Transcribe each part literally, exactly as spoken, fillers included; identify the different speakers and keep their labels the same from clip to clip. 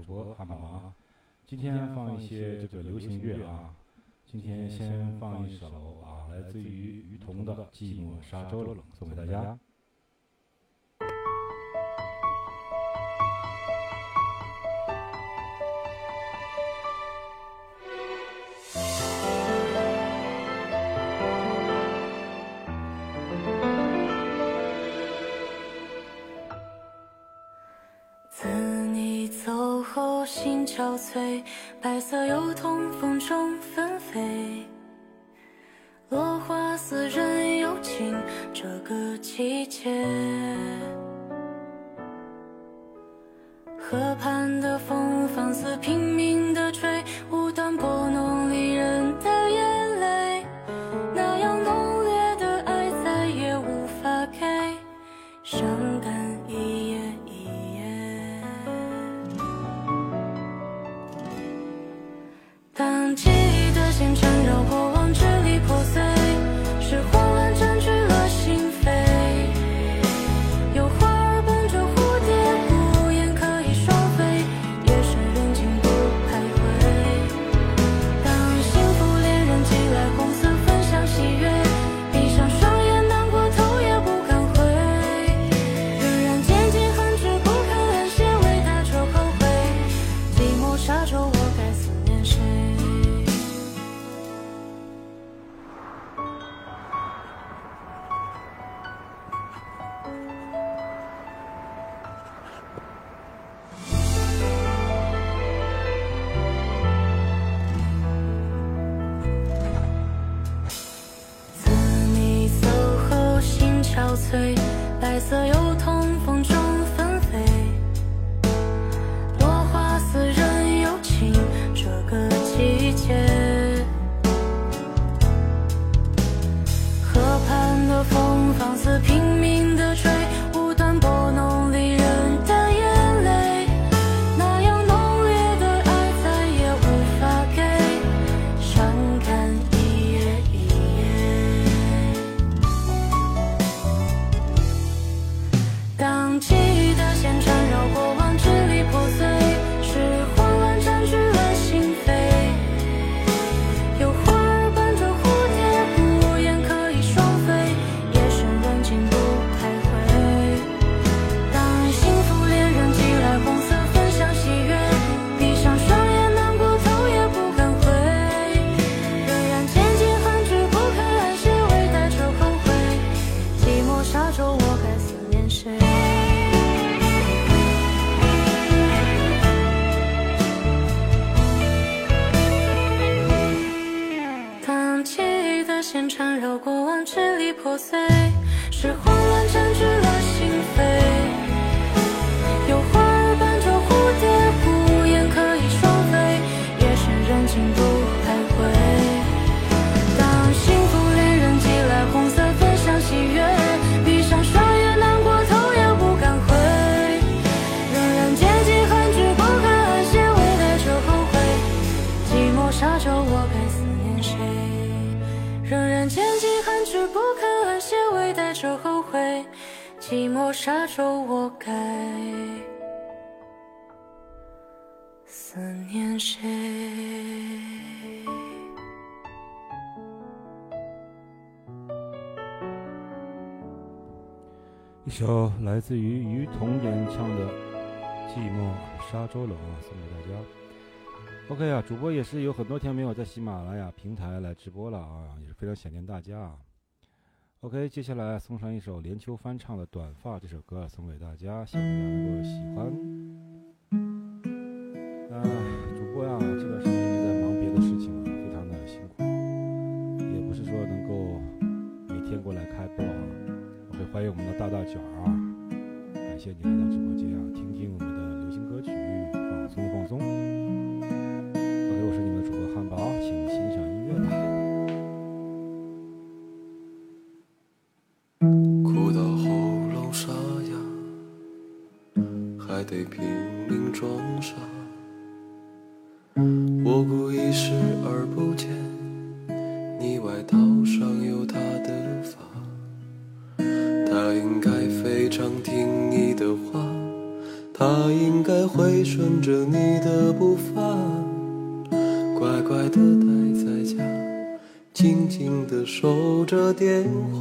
Speaker 1: 播汉堡啊。今天放一些这个流行乐啊。今天先放一首啊，来自于于彤的《寂寞沙洲冷》，送给大家。
Speaker 2: 自你走后心憔悴，白色油桐风中纷飞，落花似人有情这个季节。河畔的风放肆拼命地吹，无端拨弄离人的眼泪，那样浓烈的爱再也无法给，伤感一夜一夜。当记忆的线缠绕过往，支离破碎，是慌乱占据了心扉，有花儿伴着蝴蝶，不言可以双飞，夜深人静不徘徊。当幸福恋人寄来红色分享喜悦，闭上双眼难过头也不敢回，仍然渐渐恨之不肯安歇，为大者后悔，寂寞沙洲我该思念谁？自你走后心憔悴，白色油桐风中纷飞，落花似人有情这个季节。河畔的风放肆拼命地吹，无端拨弄离人的眼泪，那样浓烈的爱再也无法给，伤感一夜一夜。当记忆的线缠绕过往，支离破碎，是慌乱占据了心扉，有花儿伴着蝴蝶，不言可以双飞，夜深人静不徘徊。当幸福恋人寄来红色分享喜悦，闭上双眼难过头也不敢回，仍然渐渐恨之不肯安歇，为待着后悔，寂寞沙洲我该思念谁？当记忆的线缠绕过往，支离破碎，是慌乱占据了心扉，有花儿伴着蝴蝶，不言可以双飞，夜深人静不徘徊。当幸福恋人寄来红色分享喜悦，闭上双眼难过头也不敢回，仍然渐渐恨之不肯安歇，为待着后悔，寂寞沙洲我该思念谁？仍然渐渐恨之不肯安歇，为待着后悔，寂寞沙洲我该思念谁？
Speaker 1: 一首来自于于彤演唱的《寂寞沙洲冷》啊，送给大家。OK 啊，主播也是有很多天没有在喜马拉雅平台来直播了啊，也是非常想念大家啊。OK， 接下来送上一首连秋翻唱的《短发》这首歌啊，送给大家，希望大家能够喜欢。啊，主播呀、啊，这段时间一直在忙别的事情啊，非常的辛苦，也不是说能够每天过来开播啊。OK， 欢迎我们的大大角啊，感谢你来到直播间啊，听听我们的流行歌曲，放松放松。OK， 我是你们的主播汉堡，请欣赏音乐吧。
Speaker 3: 哭到喉咙沙哑，还得拼命装傻。我故意视而不见，你外套上有他的发。他应该非常听你的话，他应该该会顺着你的步伐，乖乖地待在家，静静地守着电话。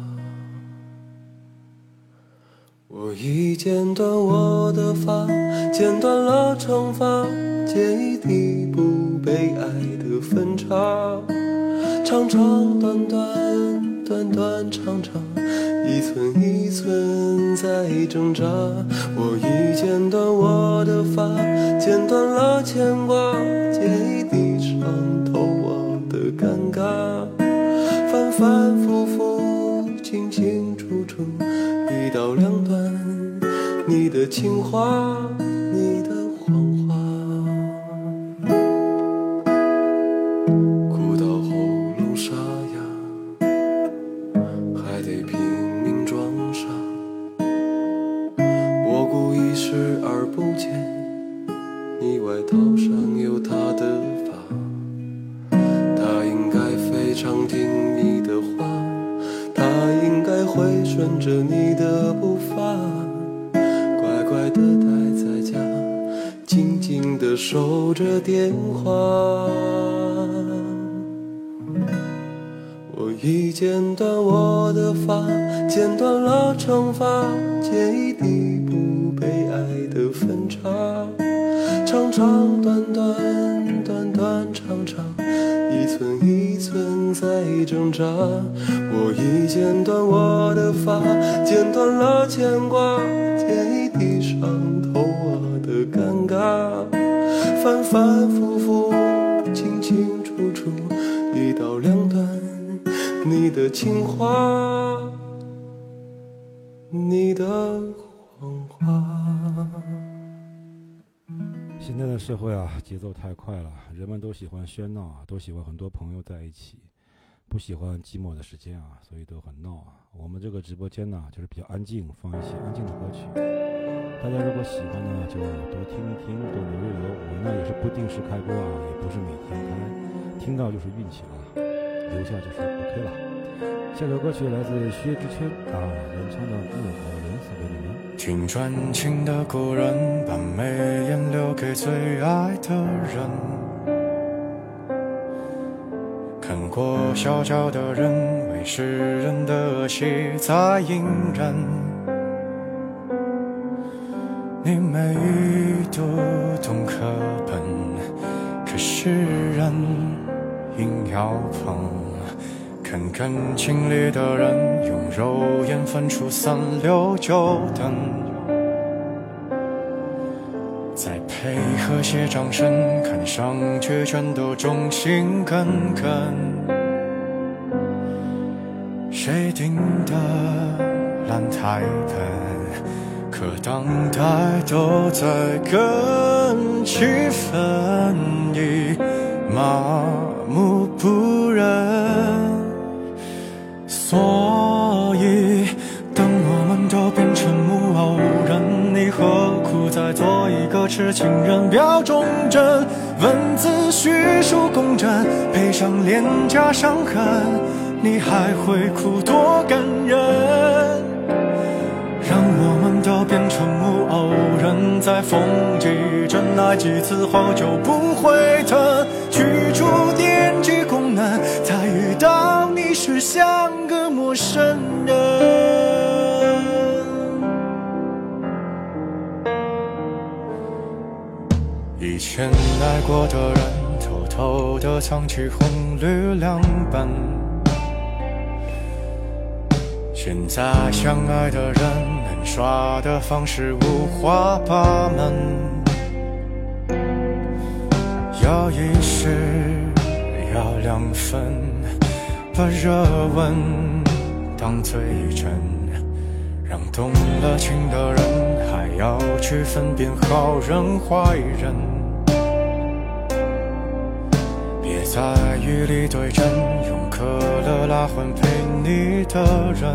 Speaker 3: 我已剪断我的发，剪断了长发，剪一地不被爱的分岔，长长短短，短短长长，一寸一寸在挣扎。我已剪断我的发，剪断了牵挂，剪一地伤透我的尴尬，反反复复，清清楚楚，一刀两断，你的情话，你的谎话，哭到喉咙沙哑，还得拼命装傻。我故意视而不见，你外套上有他的发，他应该非常听你的话，他应该会顺着你的步伐，乖乖地待在家，静静地守着电话。我已剪断我的发，剪断了长发，剪一地不被爱的分岔，长长短短，短短长长，一寸一寸在挣扎。我已剪断我的发，剪断了牵挂，剪一地伤透我的尴尬，反反复复，清清楚楚，一刀两断，你的情话，你的谎话。
Speaker 1: 现在的社会啊，节奏太快了，人们都喜欢喧闹啊，都喜欢很多朋友在一起，不喜欢寂寞的时间啊，所以都很闹啊。我们这个直播间呢，就是比较安静，放一些安静的歌曲。大家如果喜欢呢，就多听一听，多留一留。我呢也是不定时开播啊，也不是每天开，听到就是运气啊，留下就是 OK 了。下首歌曲来自薛之谦啊演唱的《木偶人》，送给你们。
Speaker 4: 听专情的故人，把眉眼留给最爱的人。看过小脚的人，为世人的恶习在隐忍。你每读懂课本，可是人硬要碰。看感情里的人，用肉眼分出三六九等。再配合些掌声，看上去全都忠心耿耿。谁定的烂台本，可当代都在跟气氛已麻木不仁。所以当我们都变成木偶人，你何苦再做一个痴情人？表忠贞，文字叙述公正，配上廉价伤痕，你还会哭多感人？让我们都变成木偶人，在风几真爱几次后就不会疼，去除惦记功能，才遇到你时像个陌生人。以前爱过的人，偷偷地藏起红绿两本，现在相爱的人，能耍的方式五花八门。要一时，要两分，把热吻当最真，让动了情的人还要去分辨好人坏人。别在雨里对阵，用可乐拉魂陪你的人，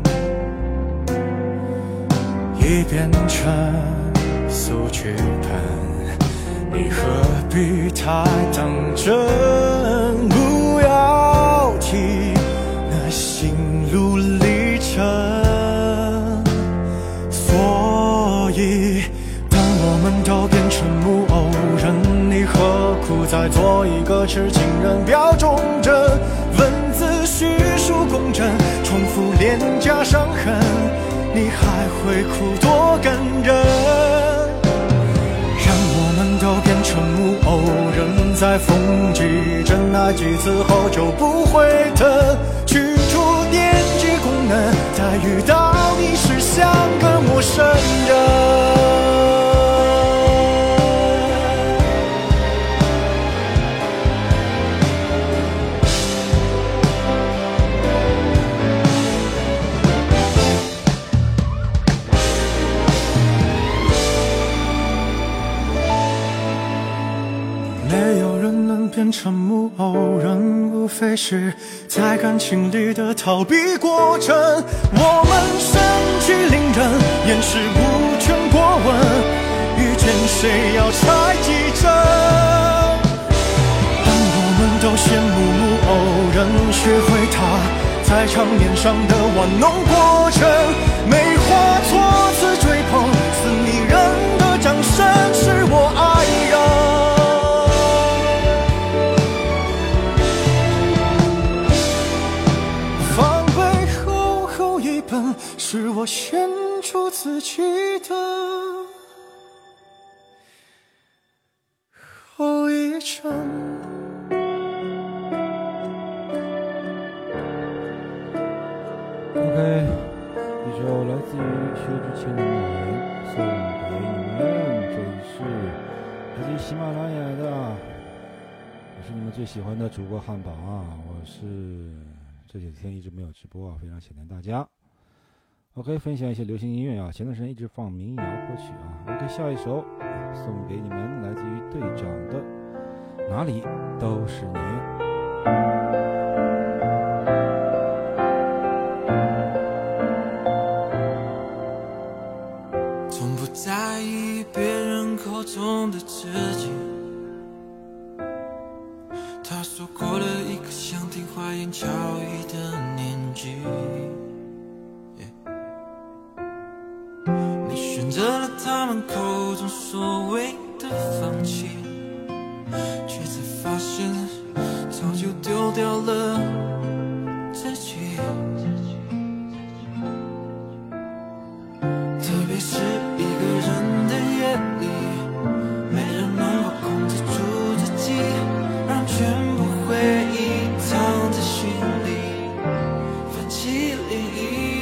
Speaker 4: 已变成素剧本，你何必太当真？不要提那心路历程。所以当我们都成木偶，任你何苦再做一个痴情人？表忠贞，文字叙述公正，重复脸颊伤痕，你还会哭多感人？让我们都变成木偶人，在风纪真爱几次后就不会疼，驱除年纪功能，再遇到你时像个陌生人。没有人能变成木偶人，无非是在感情里的逃避过程。我们身居凌人，掩饰无权过问，遇见谁要猜忌着。当我们都羡慕木偶人，学会他在场面上的玩弄过程，美化措辞追捧，似迷人的掌声是我爱人。是我献出自己的后遗症。
Speaker 1: OK， 一首来自于薛之谦的《某人》送给你们，这里是来自于喜马拉雅的，我是你们最喜欢的主播汉堡啊，我是这几天一直没有直播啊，非常想念大家。OK， 分享一些流行音乐啊，前段时间一直放民谣歌曲啊。OK， 下一首送给你们，来自于队长的《哪里都是你》。
Speaker 5: 从不在意别人口中的自己，他说过了一个想听花言巧语的年纪，选择了他们口中所谓的放弃，却才发现早就丢掉了自己。特别是一个人的夜里，没人能够控制住自己，让全部回忆藏在心里，泛起涟漪。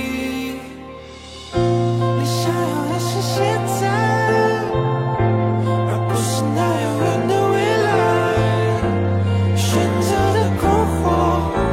Speaker 5: 现在，而不是那遥远的未来。选择的困惑，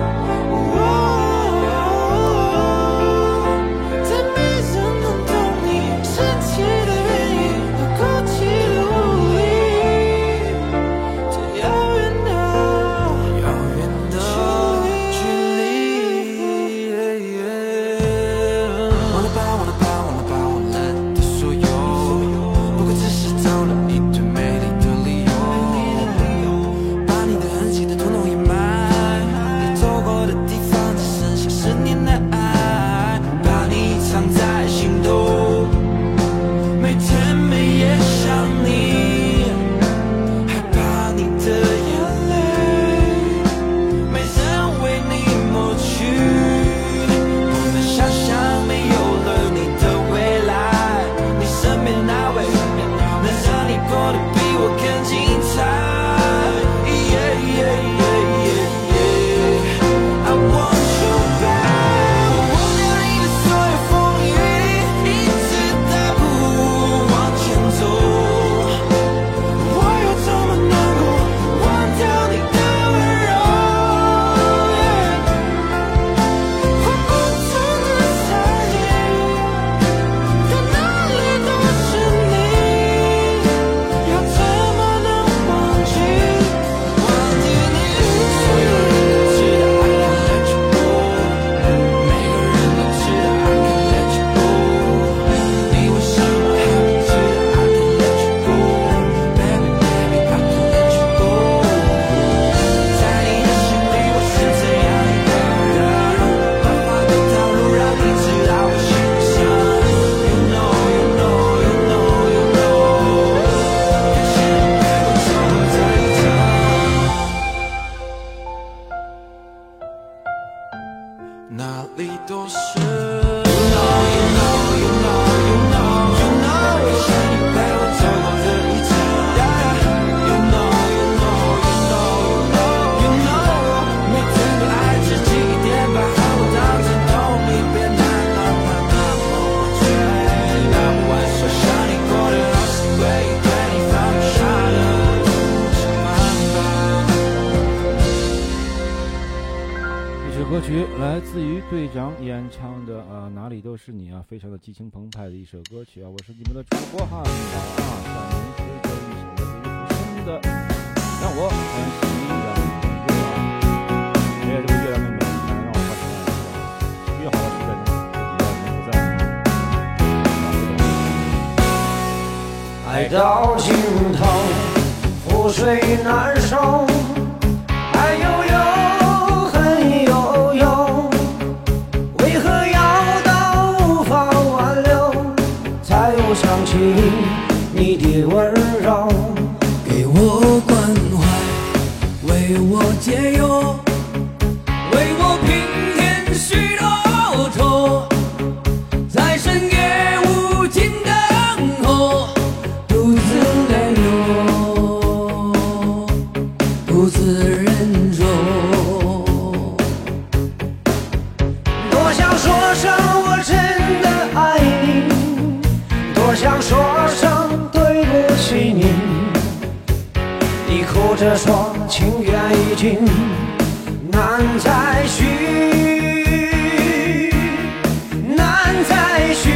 Speaker 1: 曲来自于队长演唱的啊，哪里都是你啊，非常的激情澎湃的一首歌曲啊。我是你们的主播汉堡啊，下面推荐一首来自于胡声的让我欢喜让我乐啊。因为这个月亮妹妹来让我发现了约好了是在这几个人不在，
Speaker 6: 爱到尽头覆水难收，爱悠悠恨悠悠，为何要到无法挽留，才又想起你的温柔，
Speaker 5: 给我关怀，为我解忧，为我平添许多愁，在深夜无尽等候，独自泪流，独自忍受。
Speaker 6: 多想说声我真的爱你，多想说声对不起你，你哭着说情缘已尽难再续，难再续，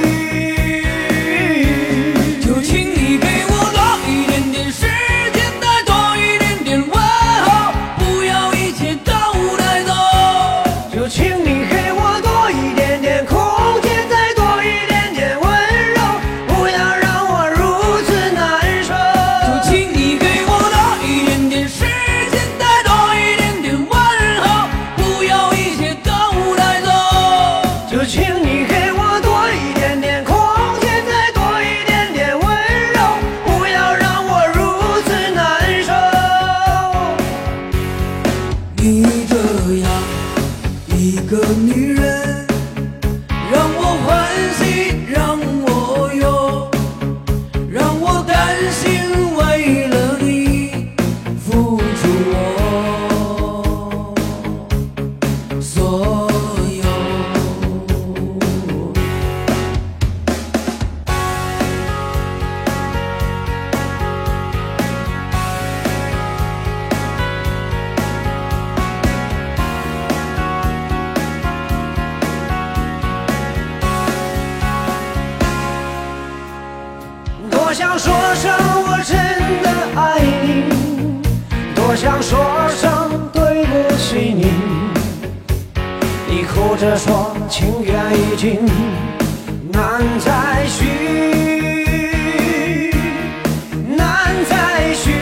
Speaker 5: 就请你给我多一点点时间，再多一点点问候，不要一切都带走。
Speaker 6: 就请你给我多一点点空间，再多一点点温柔，不要让我如此难受。
Speaker 5: 就请你给我多一点点时间，再多一点点问候，不要一切都带走。
Speaker 6: 就请你给我多一点点空间，再多一点点温柔，不要让我如此难受。
Speaker 5: 你这样一个女人，让我欢喜让我忧，让我甘心为了你付出我所有。
Speaker 6: 多想说声我真的爱你，多想说声对不起你，你哭着说情缘已尽难再续，难再续，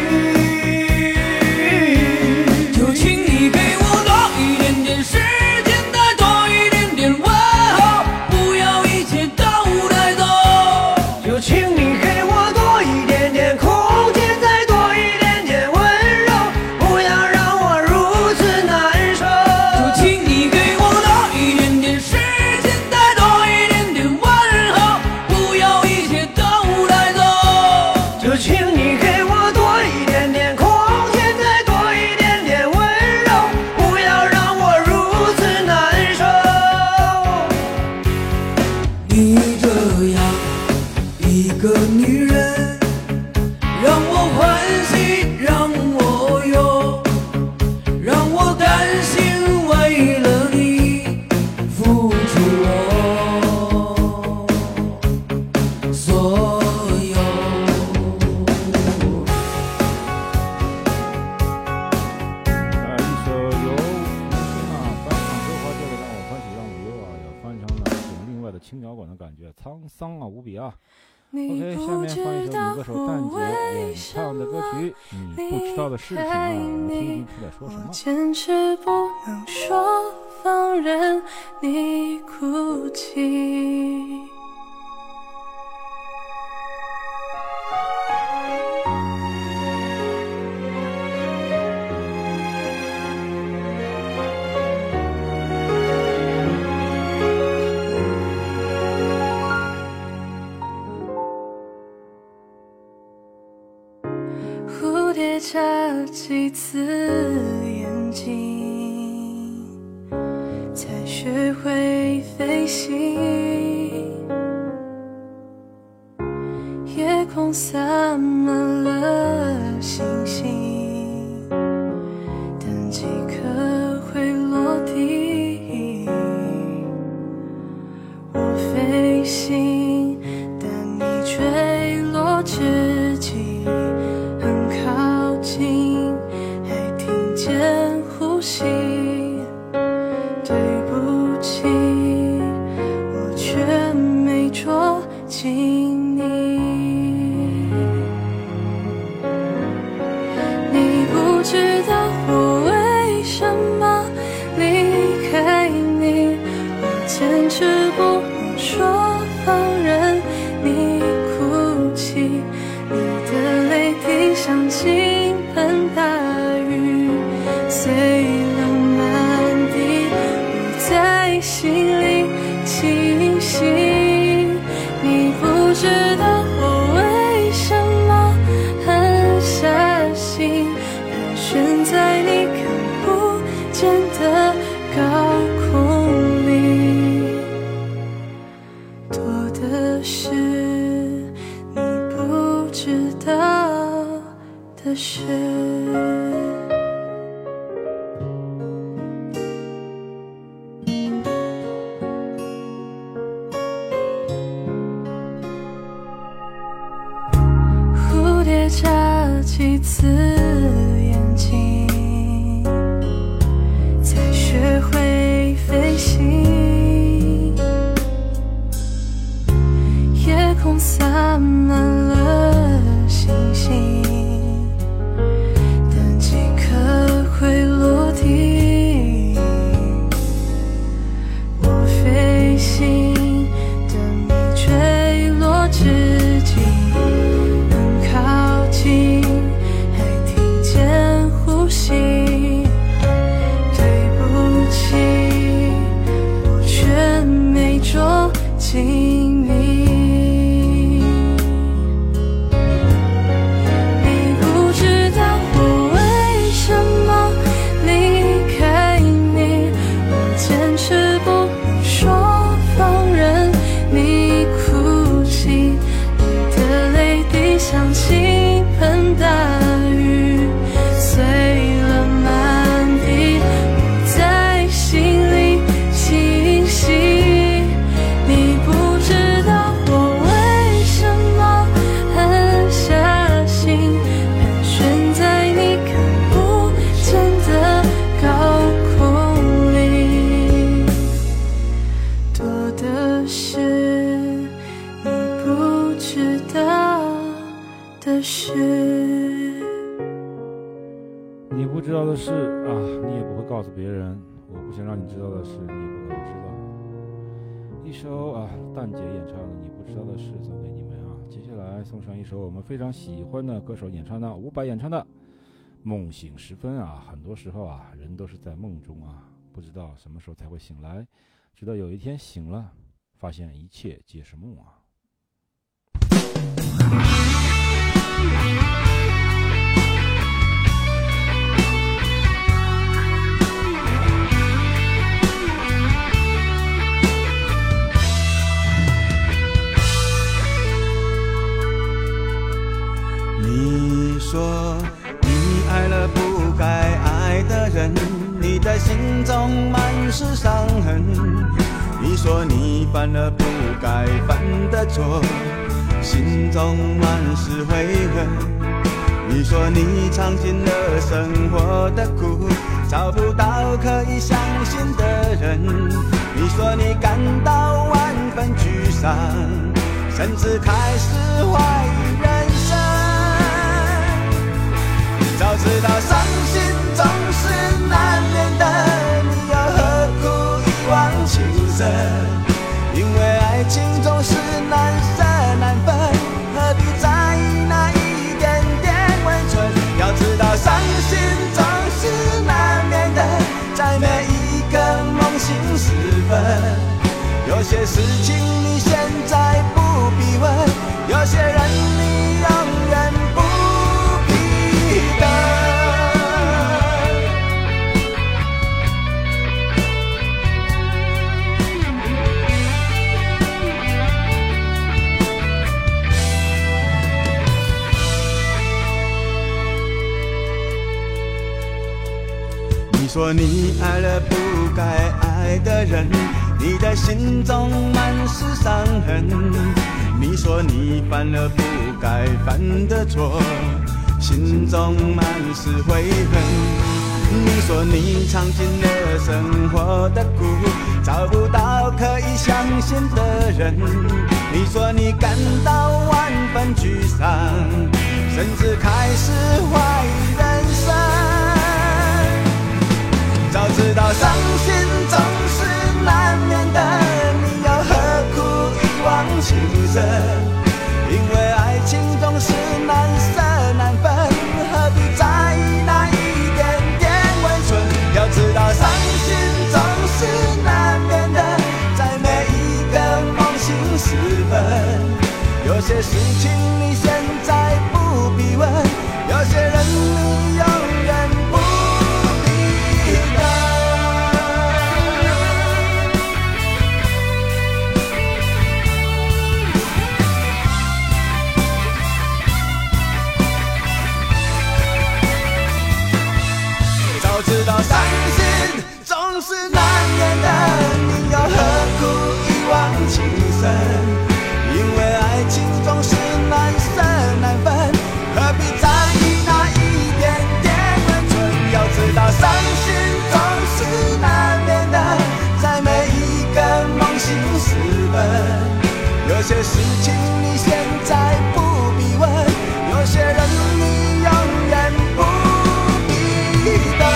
Speaker 5: 就请你给我多一点点时间，再多一点点问候，不要一切都带走。
Speaker 6: 就请你给我多一点点空间，再多一点点温柔，不要让我如此难受。
Speaker 5: 就请你给我多一点点时间，再多一点点问候，不要一切都带走。
Speaker 6: 就请你给我多一点点空间，再多一点点温柔，不要让我如此难受。
Speaker 5: 你这样一个女人，让我欢喜让我忧，让我甘心为了你付出我所有。
Speaker 1: 啊，一首由胡声啊翻唱周华健的《让我欢喜让我忧》啊，也翻唱了一种另外的轻摇滚的感觉，沧桑啊无比啊。OK， 下面放一首女歌手蛋姐演唱的歌曲《你不知道的事情》啊，我们听听她在说什么。
Speaker 2: 坚持不能说，放任你哭泣。蝴蝶眨几次眼睛，才学会飞行。夜空洒满了星星，但几颗会落地。
Speaker 1: 你不知道的事啊，你也不会告诉别人。我不想让你知道的事，你也不可能知道。一首啊，蛋姐演唱的《你不知道的事》送给你们啊。接下来送上一首我们非常喜欢的歌手演唱的伍佰演唱的《梦醒时分》啊。很多时候啊，人都是在梦中啊，不知道什么时候才会醒来，直到有一天醒了，发现一切皆是梦啊。
Speaker 5: 你说你爱了不该爱的人，你的心中满是伤痕。你说你犯了不该犯的错，心中满是悔恨。你说你尝尽了生活的苦，找不到可以相信的人。你说你感到万分沮丧，甚至开始怀疑人生。早知道伤心总是难免的，你又何苦一往情深？因为爱情总是难舍难分，何必在意那一点点温存？要知道伤心总是难免的，在每一个梦醒时分。有些事情你现在不必问，有些人你永远不必等。你说你爱了不该爱的人，你的心中满是伤痕。你说你犯了不该犯的错，心中满是悔恨。你说你尝尽了生活的苦，找不到可以相信的人。你说你感到万分沮丧，甚至开始怀疑人生。早知道伤心总是难免的，你又何苦一往情深？因为爱情总是难舍难分， 些事情你现在不必问，有些人你永远不必等。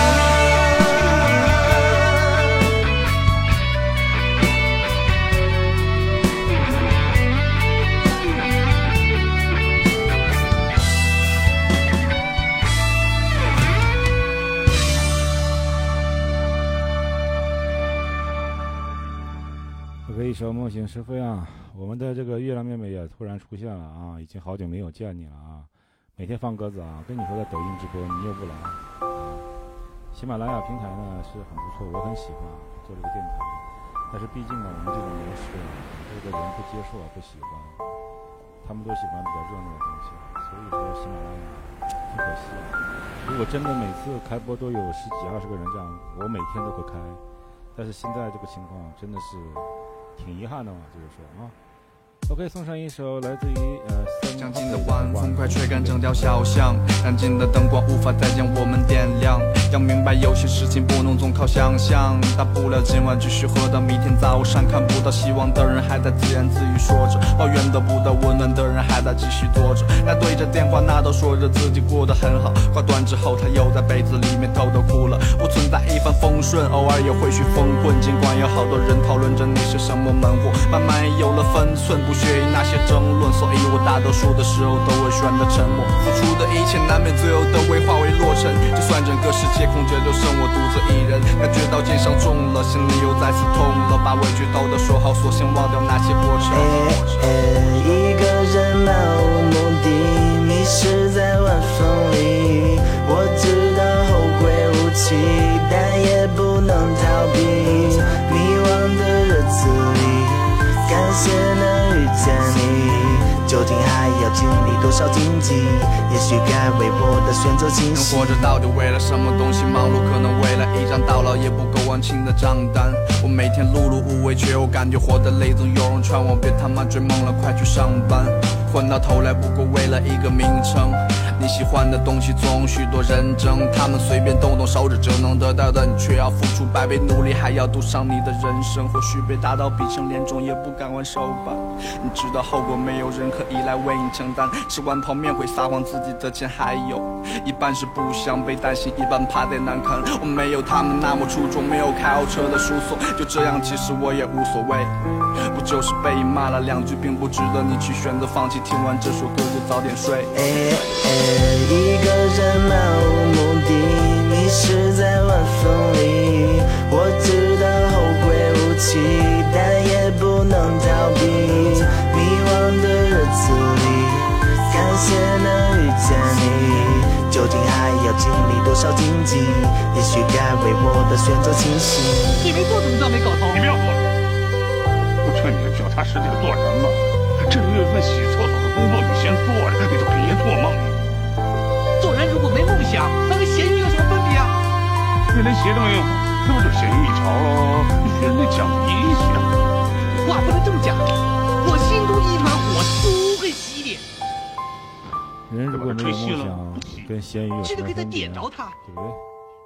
Speaker 1: OK， 一首《梦醒时分》啊，我们的这个月亮妹妹也突然出现了啊，已经好久没有见你了啊，每天放鸽子啊，跟你说在抖音直播你又不来。喜马拉雅平台呢是很不错，我很喜欢做这个电台，但是毕竟呢我们这种模式很多的人不接受啊，不喜欢，他们都喜欢比较热闹的东西，所以说喜马拉雅挺可惜啊。如果真的每次开播都有十几二十个人这样，我每天都会开，但是现在这个情况真的是挺遗憾的嘛，就是说啊。OK， 送上一首来自于呃
Speaker 7: 将近的晚风快吹干整条小巷，燃尽的灯光无法再将我们点亮。要明白有些事情不能总靠想象，大不了今晚继续喝到明天早上。看不到希望的人还在自言自语说着，抱怨得不到温暖的人还在继续坐着。那对着电话那都说着自己过得很好，挂断之后他又在被子里面偷偷哭了。不存在一帆风顺，偶尔也会许风混，尽管有好多人讨论着你是什么门户，慢慢有了分寸，不屑于那些争论，所以我大多数的时候都会选择沉默。付出的一切难免最后都会化为落尘，就算整个世界空着，就剩我独自一人。感觉到肩上重了，心里又再次痛了，把委屈偷偷说好，索性忘掉那些过程。
Speaker 5: 一个人漫无目的，迷失在晚风里。我知道后会无期，但也不能逃避。迷惘的日子里，感谢能遇见你，究竟还要经历多少荆棘？也许该为我的选择清晰。
Speaker 7: 人活着到底为了什么东西忙碌？可能为了一张到老也不够完清的账单。我每天碌碌无为，却又感觉活得累，总有人劝我别他妈追梦了，快去上班。混到头来不过为了一个名称，你喜欢的东西总许多人争，他们随便动动手指就能得到的，你却要付出百倍努力，还要赌上你的人生。或许被打到鼻青脸肿也不敢还手吧，你知道后果没有人可以来为你承担。吃完泡面会撒谎自己的钱，还有一半是不想被担心，一半怕得难看。我没有他们那么出众，没有开豪车的输送，就这样其实我也无所谓。不就是被骂了两句，并不值得你去选择放弃，听完这首歌就早点睡。
Speaker 5: 哎哎，一个人漫无目的，迷失在晚风里。我知道后会无期，但也不能逃避。迷惘的日子里，感谢能遇见你，究竟还要经历多少荆棘？也许该为我的选择清晰。
Speaker 8: 你没做怎么叫没搞头？
Speaker 9: 你不要做了，我劝你脚踏实地的做人嘛。这月份洗厕所的工作你先做着，你就别做梦了。
Speaker 8: 做人如果没梦想，那跟咸鱼有什么分别啊？
Speaker 9: 你连鞋都没有，这不就咸鱼一条喽？学人家讲理想，
Speaker 8: 话不能这么讲，我心中一团火，不会熄灭。
Speaker 1: 人如果没有梦想，跟咸鱼有什么分别？
Speaker 8: 这个可以再点着它，
Speaker 1: 对不对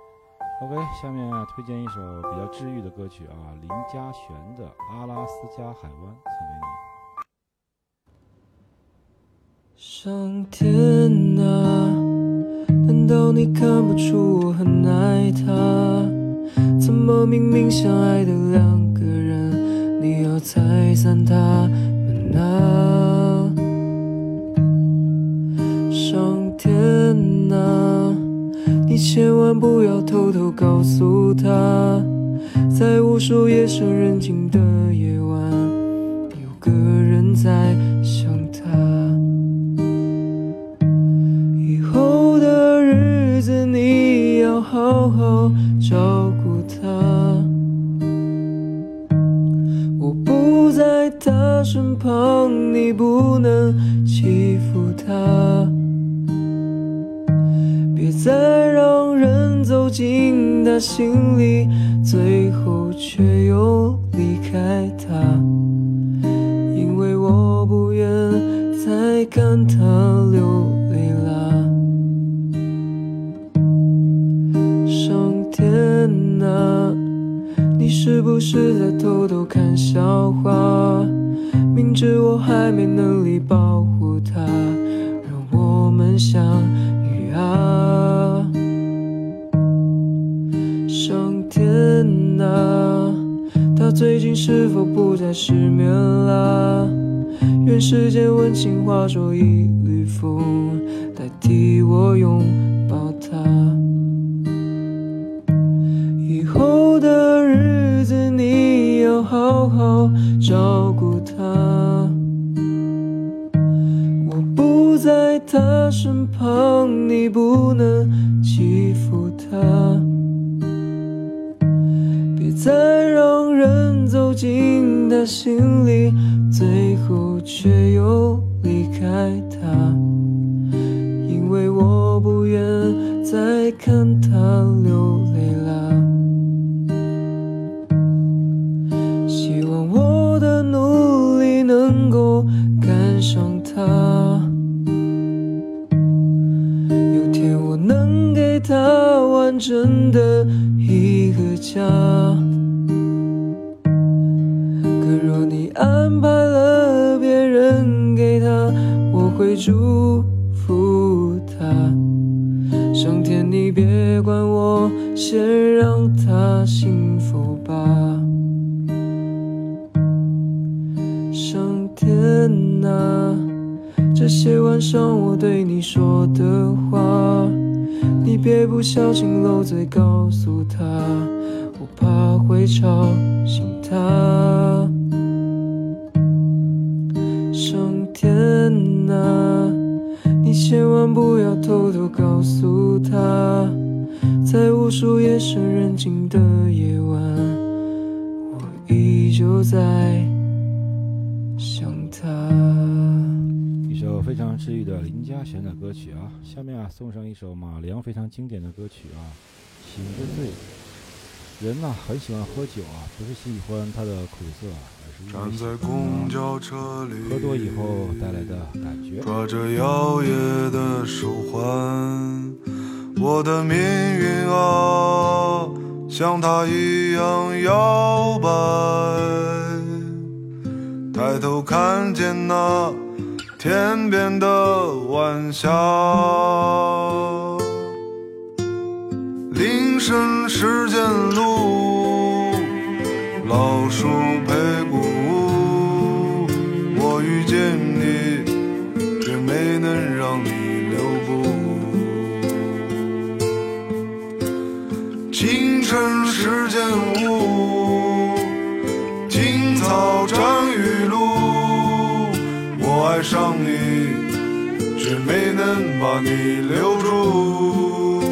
Speaker 1: ？OK， 下面啊推荐一首比较治愈的歌曲啊，林嘉璇的《阿拉斯加海湾》送给你。
Speaker 3: 上天啊，难道你看不出我很爱他？怎么明明相爱的两个人，你要拆散他们啊？上天啊，你千万不要偷偷告诉他，在无数夜深人静的夜晚，有个人在想他。以后的日子你要好好照顾他，我不在他身旁，你不能欺负他，别再让人走进他心里，最后却又离开他，因为我不愿再看他流泪啦。上天啊，你是不是在偷偷看笑话？明知我还没能力保护它，让我们相遇啊！上天啊，他最近是否不再失眠啦？愿世间温情化作一缕风，代替我拥抱他。以后的日子你要好好照顾他，我不在他身旁，你不能欺负他。别再让人走进他心里，最后却又离开他，因为我不愿再看他流泪啦。希望我的努力能够赶上他，有天我能给他完整的一个家。可若你安排了别人给他，我会祝福他。上天你别管我，先让他幸福吧。上天啊，这些晚上我对你说的话，你别不小心漏嘴告诉他，我怕会吵醒他。上天啊，你千万不要偷偷告诉他，在无数夜深人静的夜晚，我依旧在想他。
Speaker 1: 一首非常治愈的林家弦的歌曲啊，下面啊送上一首马良非常经典的歌曲啊，醒着醉。人呐、啊、很喜欢喝酒啊，不是喜欢它的苦涩，而是因为喜欢它喝多以后带来的感觉。
Speaker 10: 抓着摇曳的手环，我的命运啊像它一样摇摆，抬头看见那天边的晚霞，铃声时间路，老树陪鼓舞，我遇见你却没能让你留步。清晨时间雾，青草沾雨露，我爱上你却没能把你留住。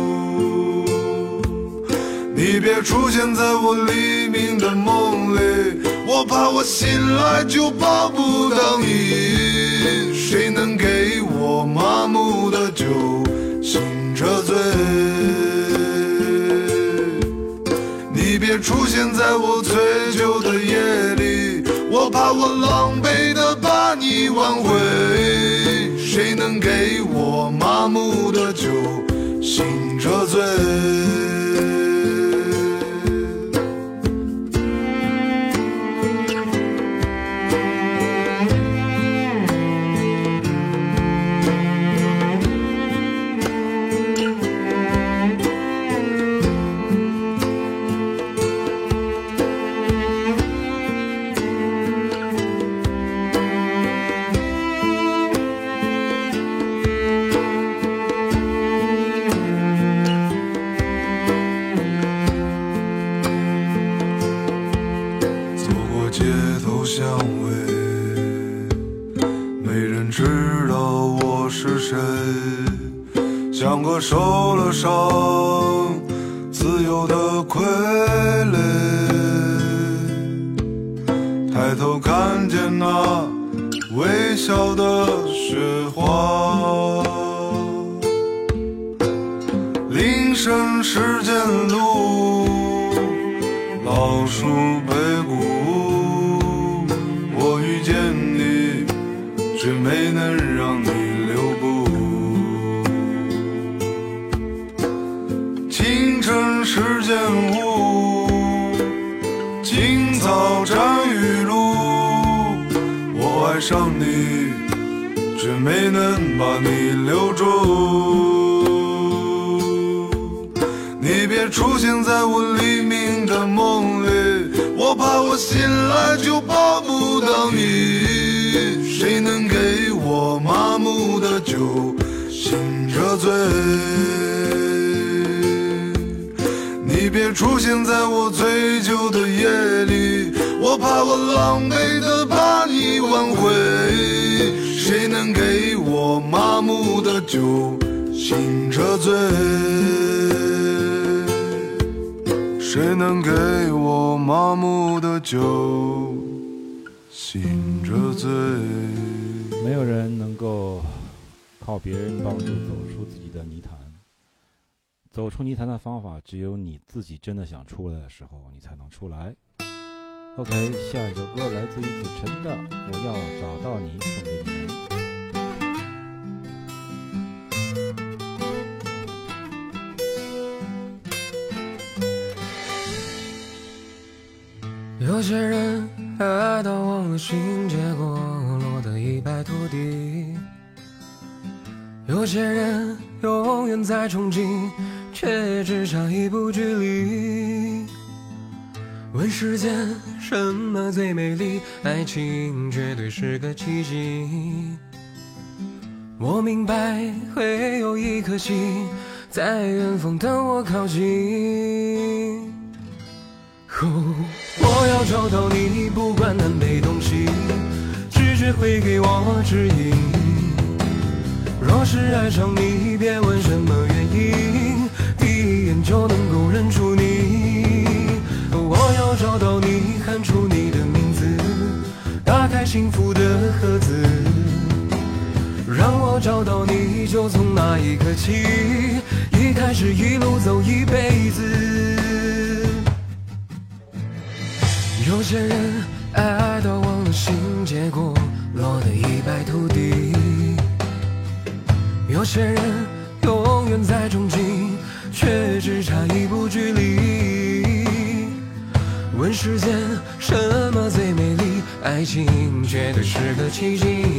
Speaker 10: 你别出现在我黎明的梦里，我怕我醒来就抱不到你。谁能给我麻木的酒醒着醉？你别出现在我醉酒的夜里，我怕我狼狈的把你挽回。谁能给我麻木的酒醒着醉？像个受了伤自由的傀儡，抬头看见那微笑的雪花，铃声时间路，老树陪鼓舞，我遇见你却没能让你留步。清晨时间雾，青草沾雨露，我爱爱上你，却没能把你留住。你别出现在我黎明的梦里，我怕我醒来就抱不到你。谁能给我麻木的酒，醒着醉？你别出现在我醉酒的夜里，我怕我狼狈的把你挽回。谁能给我麻木的酒，醒着醉？谁能给我麻木的酒，醒着醉？
Speaker 1: 没有人能够靠别人帮助走出自己的泥潭。走出泥潭的方法，只有你自己真的想出来的时候，你才能出来。OK， 下一首歌来自于子晨的《我要找到你》，送给你们。
Speaker 3: 有些人爱到忘了心，结果落得一败涂地。有些人永远在憧憬，却只差一步距离。问世间什么最美丽，爱情绝对是个奇迹。我明白会有一颗心在远方等我靠近。哦，我要找到你，不管南北东西，直觉会给我指引。若是爱上你，别问什么原因，第一眼就能够认出你。我要找到你，喊出你的名字，打开幸福的盒子。让我找到你，就从那一刻起，一开始一路走一辈子。有些人爱到忘了心，结果落得一败涂地。有些人永远在憧憬，却只差一步距离。问世间什么最美丽，爱情绝对是个奇迹。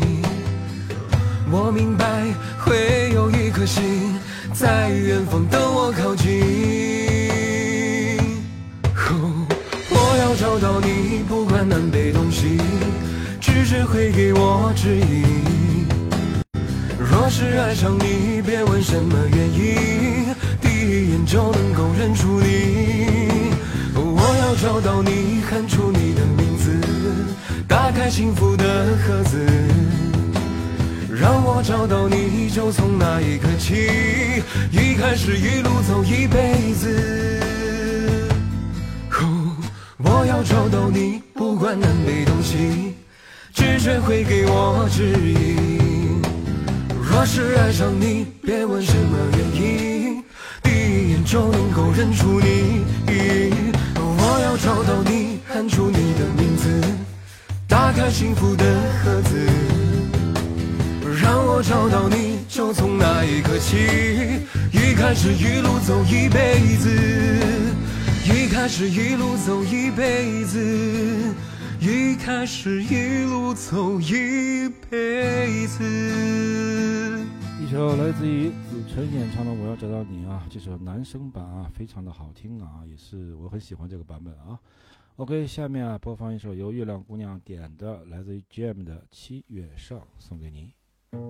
Speaker 3: 我明白会有一颗心在远方等我靠近。我要找到你，不管南北东西，直觉会给我指引。若是爱上你，别问什么原因，第一眼就能够认出你。我要找到你，喊出你的名字，打开幸福的盒子。让我找到你，就从那一刻起，一开始一路走一辈子。我要找到你，不管南北东西，直觉会给我指引。若是爱上你，别问什么原因，第一眼就能够认出你。我要找到你，喊出你的名字，打开幸福的盒子。让我找到你，就从那一刻起，一开始一路走一辈子。一开始一路走一辈子，一开始一路走一辈子。
Speaker 1: 一首来自于子晨演唱的《我要找到你》啊，这首男声版啊，非常的好听啊，也是我很喜欢这个版本啊。OK， 下面啊播放一首由月亮姑娘点的，来自于 Jam 的《七月上》，送给你。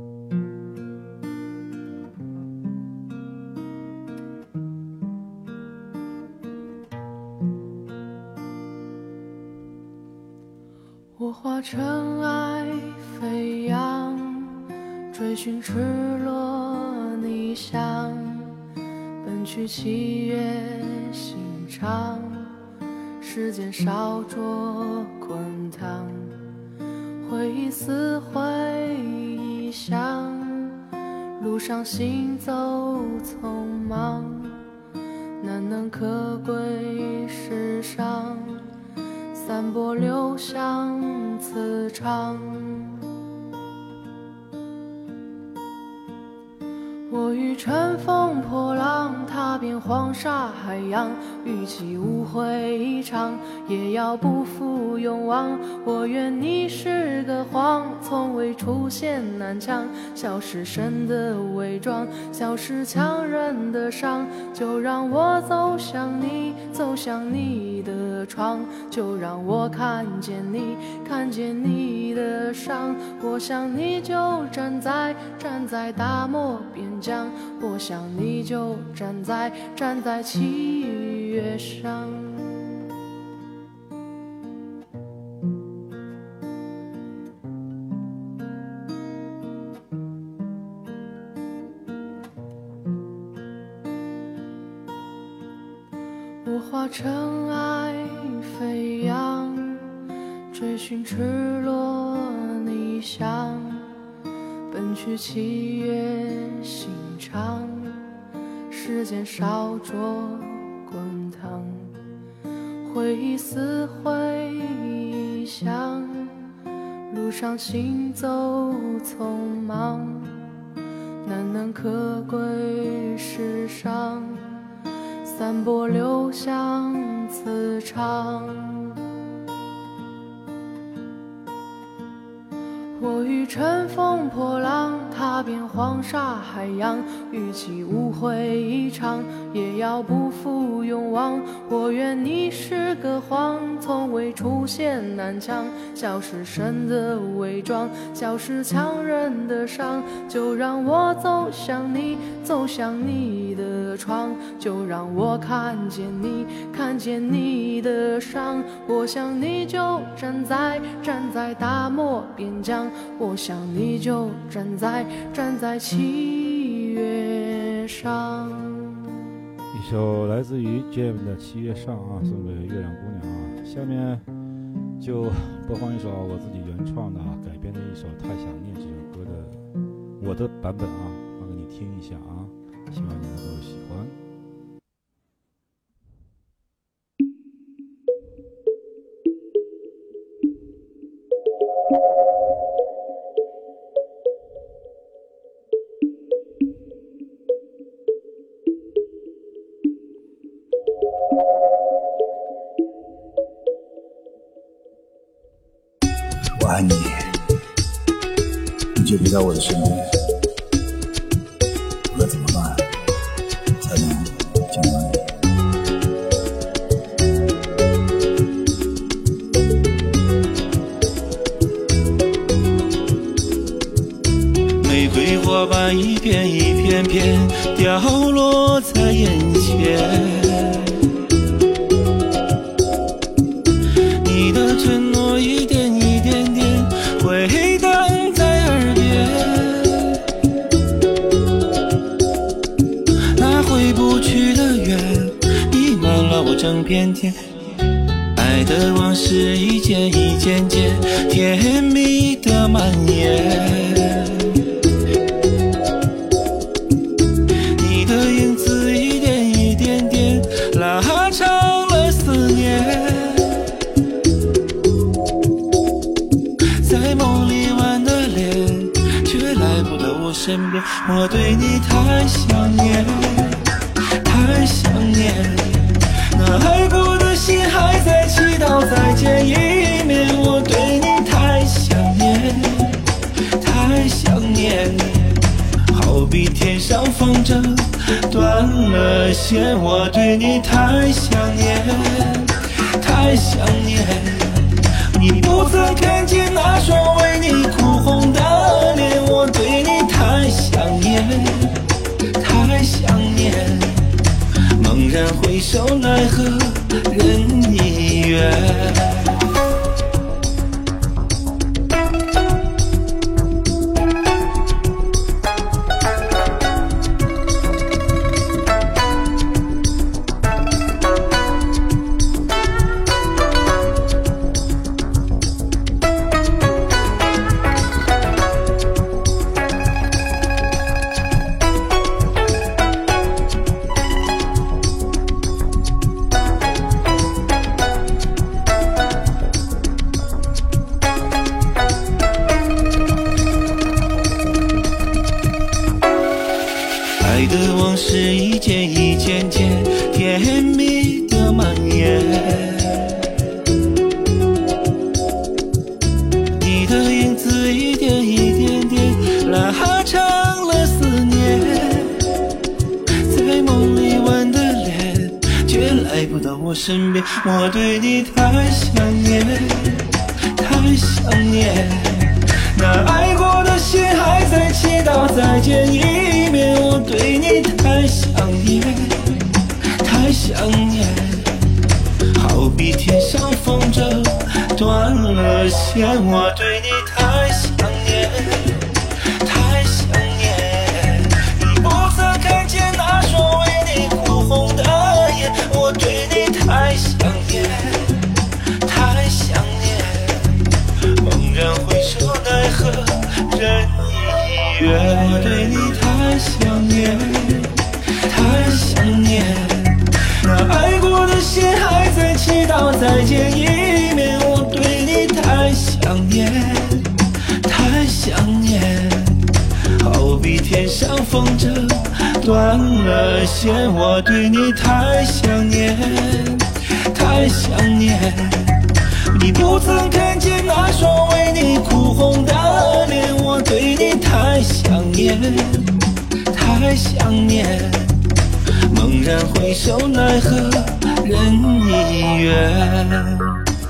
Speaker 2: 我化尘埃飞扬，追寻赤裸逆翔，奔去七月心肠，时间烧灼滚烫，回忆撕毁臆想，路上行走匆忙，难能可贵世上，散播留香磁场。 我欲乘风破浪，踏遍黄沙海洋，与其误会一场，也要不负勇往。我愿你是个谎，从未出现南墙，笑是神的伪装，笑是强忍的伤。就让我走向你，走向你的窗，就让我看见你，看见你的伤。我想你就站在站在大漠边疆，我想你就站在站在七月上。我化尘埃飞扬，追寻赤裸逆翔，奔去七月心肠，时间烧灼滚烫，回忆撕毁臆想，路上行走匆忙，难能可贵世上，散播留香磁场。我欲乘风破浪，踏遍黄沙海洋，与其误会一场，也要不负勇往。我愿你是个谎，从未出现南墙，笑是神的伪装，笑是强忍的伤。就让我走向你，走向你的窗，就让我看见你，看见你的伤。我想你就站在站在大漠边疆，我想你就站在站在七月上。
Speaker 1: 一首来自于 Jam 的《七月上》啊，送给月亮姑娘啊。下面就播放一首我自己原创的啊，改编的一首《太想念》这首歌的我的版本啊，放给你听一下啊，希望你能够喜欢。
Speaker 11: 我爱你，你却不在我的身边，我该怎么办才能见到你？
Speaker 12: 玫瑰花瓣一片一片片掉落在眼前，你的承诺一点一点点回荡在耳边，那回不去的远弥漫了我整片天，爱的往事一件一件件甜蜜的蔓延，你的影子一点一点点拉长了思念，在梦里弯的脸却来不到我身边，我对你太想念，太想念，那爱过的心还在祈祷再见一面，我对你太想念，太想念，好比天上放着断了线，我对你太想念，太想念，你不曾看见那双为你哭红的脸，我对你太想念，太想念，猛然回首奈何人已远。 往事一件一件件甜蜜的蔓延，你的影子一点一点点拉长了思念，在梦里弯的脸却来不到我身边，我对你太想念，太想念，那爱过的心还在祈祷再见一面，我对你太想念，太想念，好比天上风筝断了线，我对你太想念，太想念，你不曾看见那双为你哭红的眼，我对你太想念，太想念，猛然回首奈何人已远，我对你太想念，太想念，那爱过的心还在祈祷再见一面，我对你太想念，太想念，好比天上风筝断了线，我对你太想念，太想念，你不曾看见那双为你哭红的脸，我对你太想念，太想念，猛然回首奈何人已远。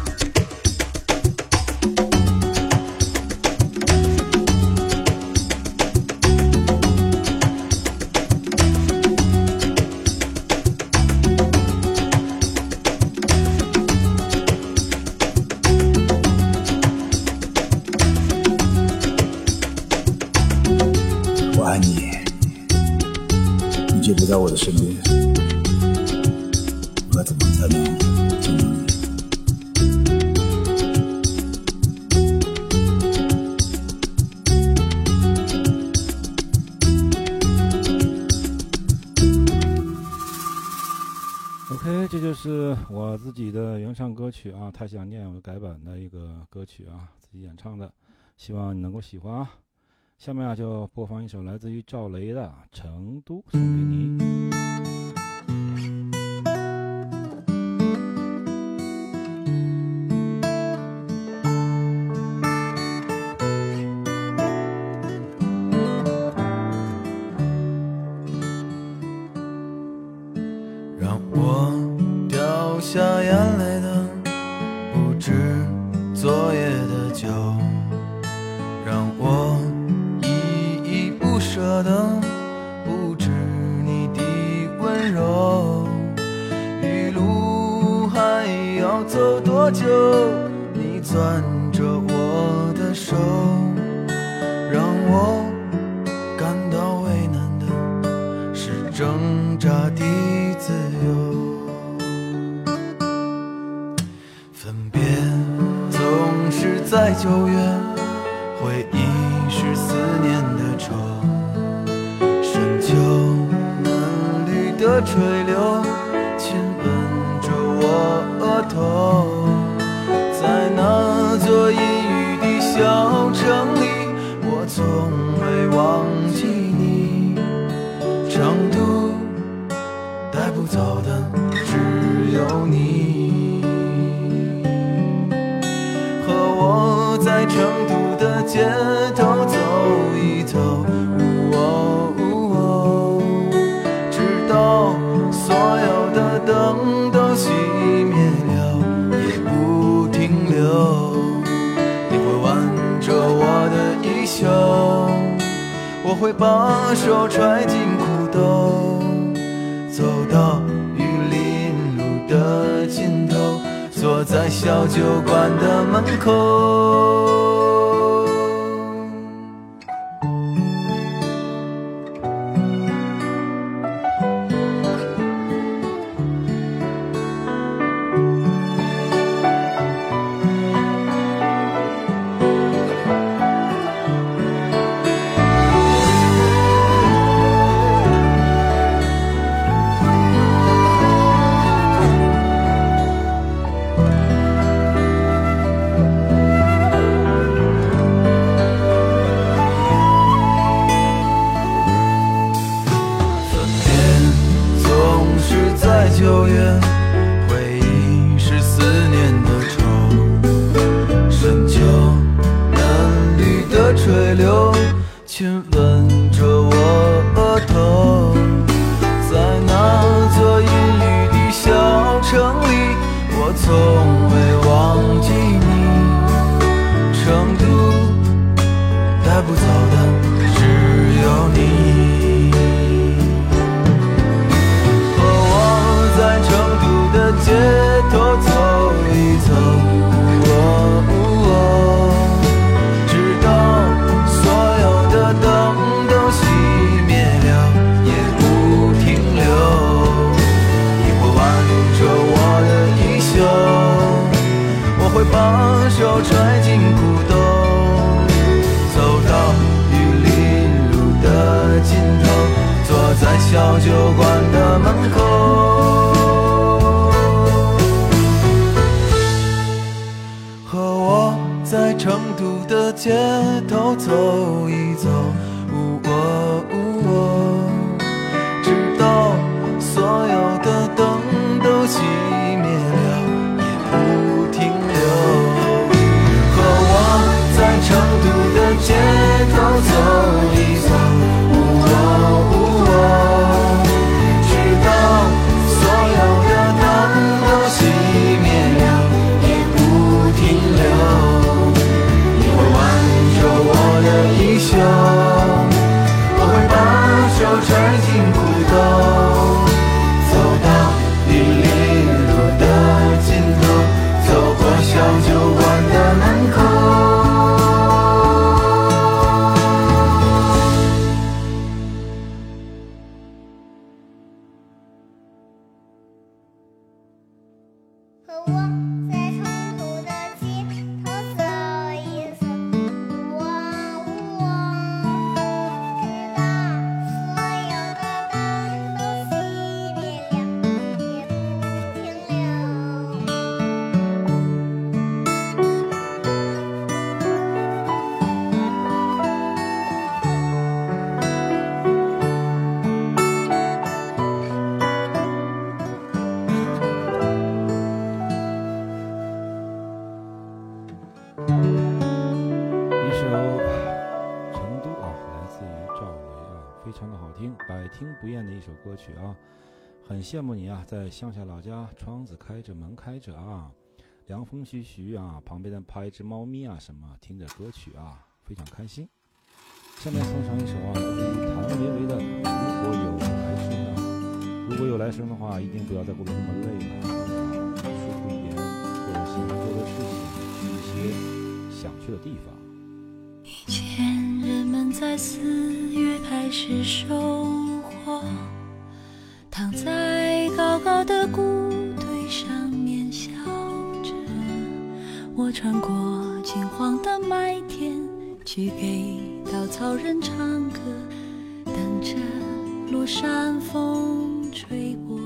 Speaker 11: 我爱你，你却不在我的身边，我该怎么才能见到你？
Speaker 1: OK， 这就是我自己的原唱歌曲啊，太想念我改版的一个歌曲啊，自己演唱的，希望你能够喜欢啊。下面啊，就播放一首来自于赵雷的《成都》，送给你。
Speaker 5: 让我掉下眼泪的不止昨夜的酒，让我不舍得不止你的温柔，一路还要走多久？你攥着我的手，让我感到为难的是挣扎的自由。分别总是在九月，回忆是思念的愁，深秋嫩绿的垂柳亲吻着我额头，在那座阴雨的小城里，我从未忘记你。成都带不走的只有你，和我在成都的街头走一走，哦哦，直到所有的灯都熄灭了也不停留。你会挽着我的衣袖，我会把手揣进裤兜，走到玉林路的尽头，坐在小酒馆的门口。
Speaker 3: 酒馆的门口，和我在成都的街头走一走，呜喔呜喔，直到所有的灯都熄灭了也不停留。和我在成都的街头走一走，呜喔呜喔，直到所有的灯都熄灭了也不停留。你会挽着我的衣袖，我会把手揣进裤兜，走到第零路的尽头，走过小酒馆的门口。
Speaker 1: 歌曲啊，很羡慕你啊，在乡下老家，窗子开着，门开着啊，凉风徐徐啊，旁边的趴一只猫咪啊，什么听着歌曲啊，非常开心。下面送上一首啊，谭维维的《如果有来生》啊，如果有来生的话，一定不要再过得那么累了，舒服一点，做点喜欢做的事情，一些想去的地方。
Speaker 2: 以前人们在四月开始收获，躺在高高的谷堆上面笑着，我穿过金黄的麦田，去给稻草人唱歌，等着落山风吹过。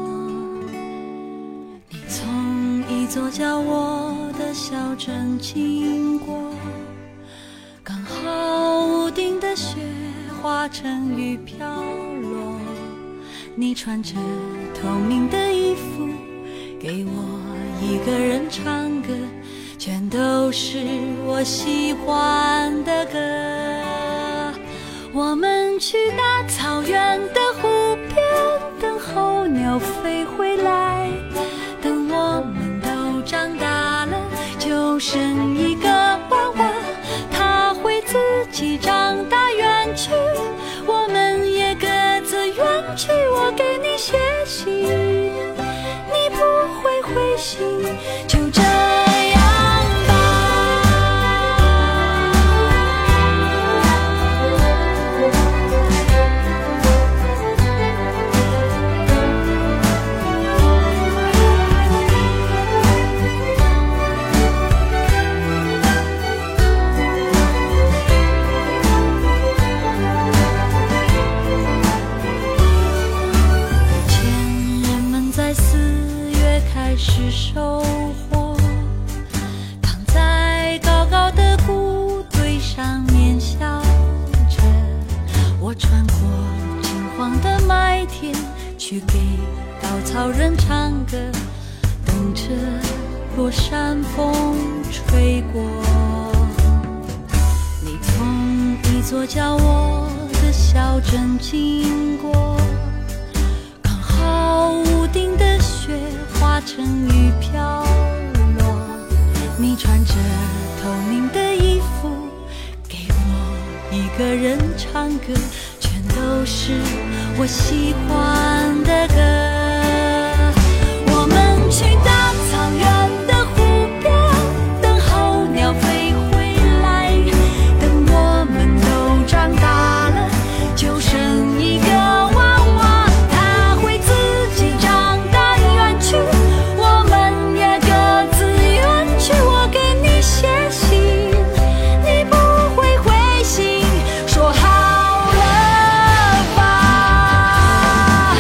Speaker 2: 你从一座叫我的小镇经过，刚好屋顶的雪化成雨飘落，你穿着透明的衣服给我一个人唱歌，全都是我喜欢的歌。我们去大草原的湖边，等候鸟飞回来，等我们都长大了，就剩一个娃娃，他会自己长大远去，我们也各自远去。我给你写信，你不会回信，就这样是收获，躺在高高的谷堆上面笑着，我穿过金黄的麦田，去给稻草人唱歌，等着落山风吹过。你从一座叫我的小镇经过，刚好屋顶的雪化成雨飘落，你穿着透明的衣服给我一个人唱歌，全都是我喜欢的歌。我们去大草原的湖边，等候鸟飞回来，等我们都长大了，就剩一个娃娃，他会自己长大远去，我们也各自远去。我给你写信，你不会回信，说好了吧。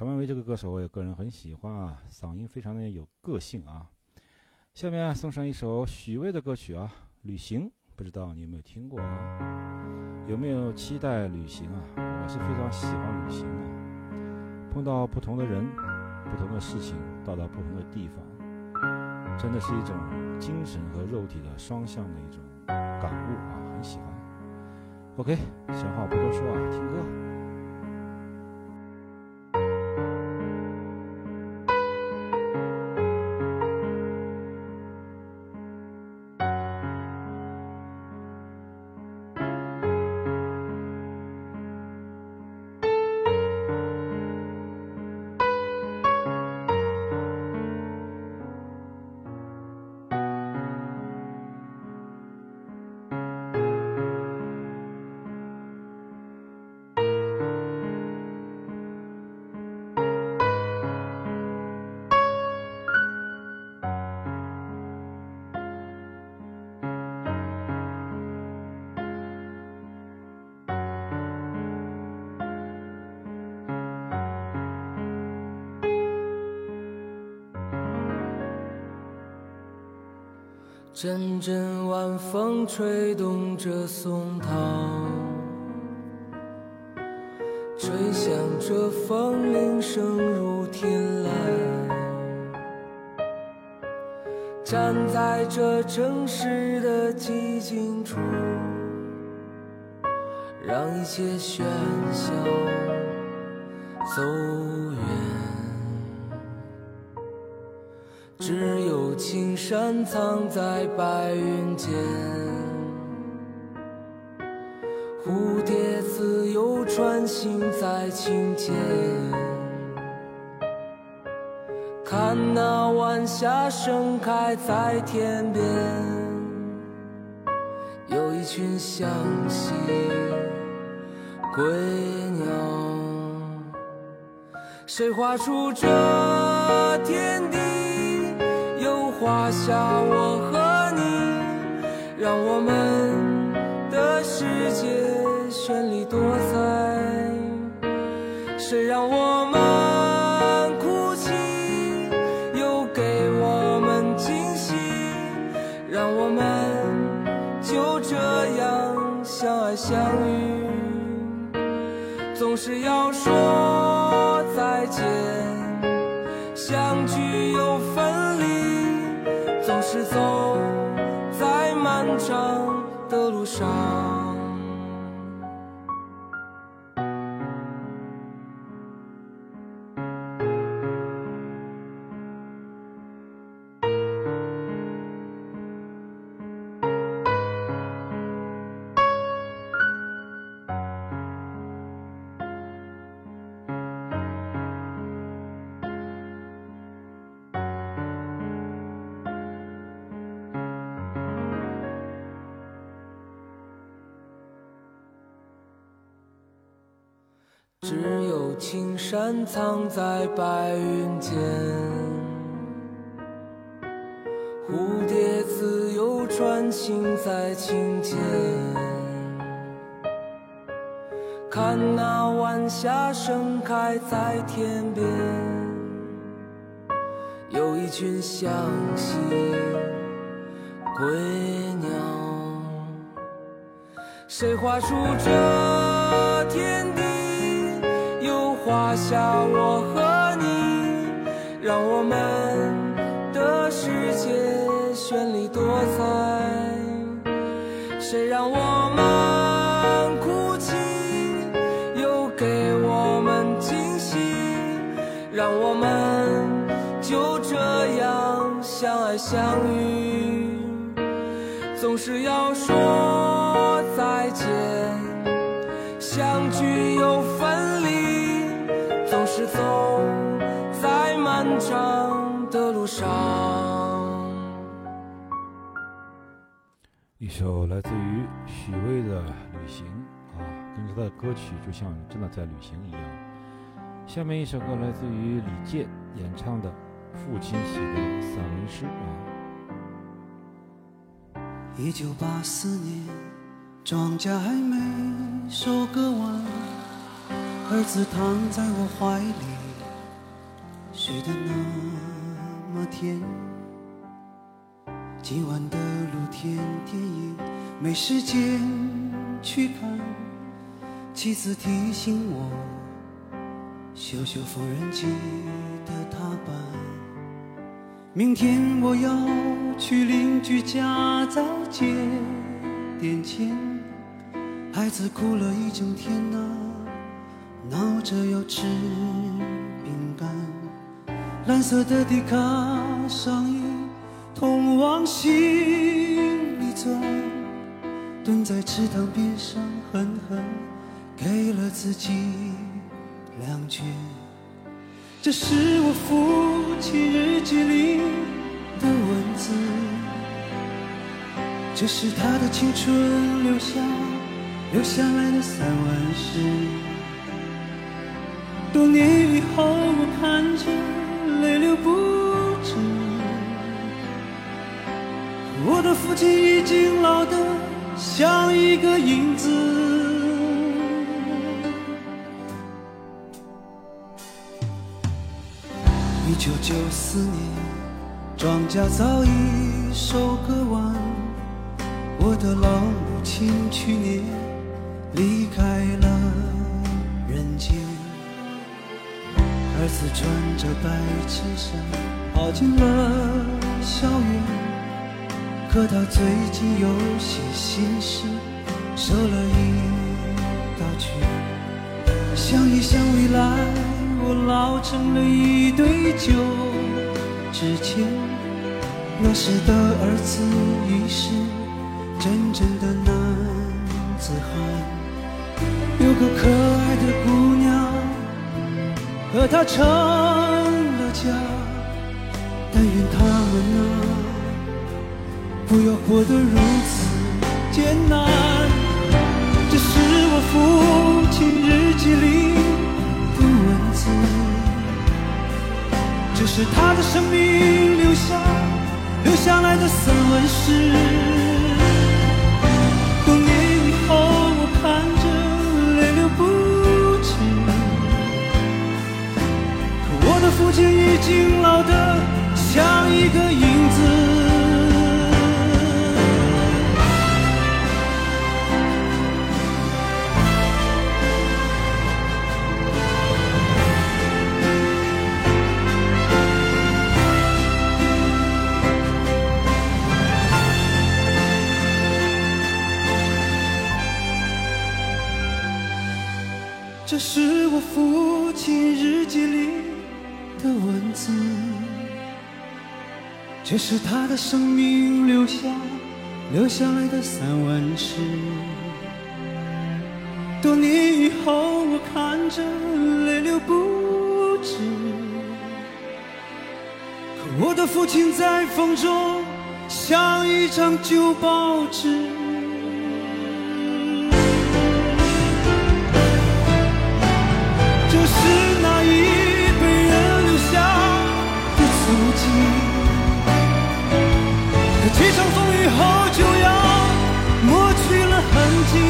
Speaker 1: 谭维维这个歌手，我也个人很喜欢啊，嗓音非常的有个性啊。下面啊，送上一首许巍的歌曲啊，《旅行》，不知道你有没有听过啊？有没有期待旅行啊？我是非常喜欢旅行啊，碰到不同的人、不同的事情，到达不同的地方，真的是一种精神和肉体的双向的一种感悟啊，很喜欢。OK， 闲话不多说啊，听歌。
Speaker 3: 阵阵晚风吹动着松涛，吹响着风铃声如天籁。站在这城市的寂静处，让一切喧嚣走远。只有青山藏在白云间，蝴蝶自由穿行在清间。看那晚霞盛开在天边，有一群向西归鸟。谁画出这天地，又画下我和你，让我们的世界绚丽多彩。谁让我们哭泣，又给我们惊喜，让我们就这样相爱相遇。总是要说再见，相聚又分离，总是走在漫长的路上。只有青山藏在白云间，蝴蝶自由穿行在清间。看那晚霞盛开在天边，有一群向西归鸟。谁画出这天地，画下我和你，让我们的世界绚丽多彩。谁让我们哭泣，又给我们惊喜，让我们就这样相爱相遇。总是要说再见，相聚又分离，总是走在漫长的路上。
Speaker 1: 一首来自于许巍的《旅行》啊，跟着他的歌曲就像真的在旅行一样。下面一首歌来自于李健演唱的《父亲写的散文诗》啊。
Speaker 12: 一九八四年，庄稼还没收割完，儿子躺在我怀里，
Speaker 5: 睡得那么甜，今晚的露天电影没时间去看，妻子提醒我修修缝纫机的踏板，明天我要去邻居家再借点钱，孩子哭了一整天啊，闹着要吃饼干，蓝色的迪卡上衣通往心里钻，蹲在池塘边上狠狠给了自己两拳。这是我父亲日记里的文字，这是他的青春留下留下来的散文诗。多年以后我看着泪流不止，我的父亲已经老得像一个影子。一九九四年，庄稼早已收割完，我的老母亲去年离开了人间。儿子穿着白衬衫跑进了校园，可他最近有些心事，瘦了一大圈。想一想未来，我老成了一堆旧纸钱。那时的儿子已是真正的男子汉，有个可爱的姑娘和他成了家，但愿他们啊，不要活得如此艰难。这是我父亲日记里的文字，这是他的生命留下留下来的散文诗。多年以后我看着泪流不止，可我的父亲已经老得像一个影子。这是我父亲日记里的文字，这是他的生命留下留下来的散文诗。多年以后我看着泪流不止，可我的父亲在风中像一张旧报纸。这是那一辈人留下的足迹，可几场风雨后就要抹去了痕迹。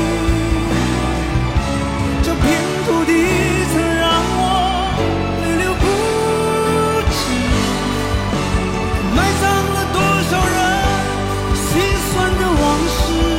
Speaker 5: 这片土地曾让我泪流不止，埋葬了多少人心酸的往事。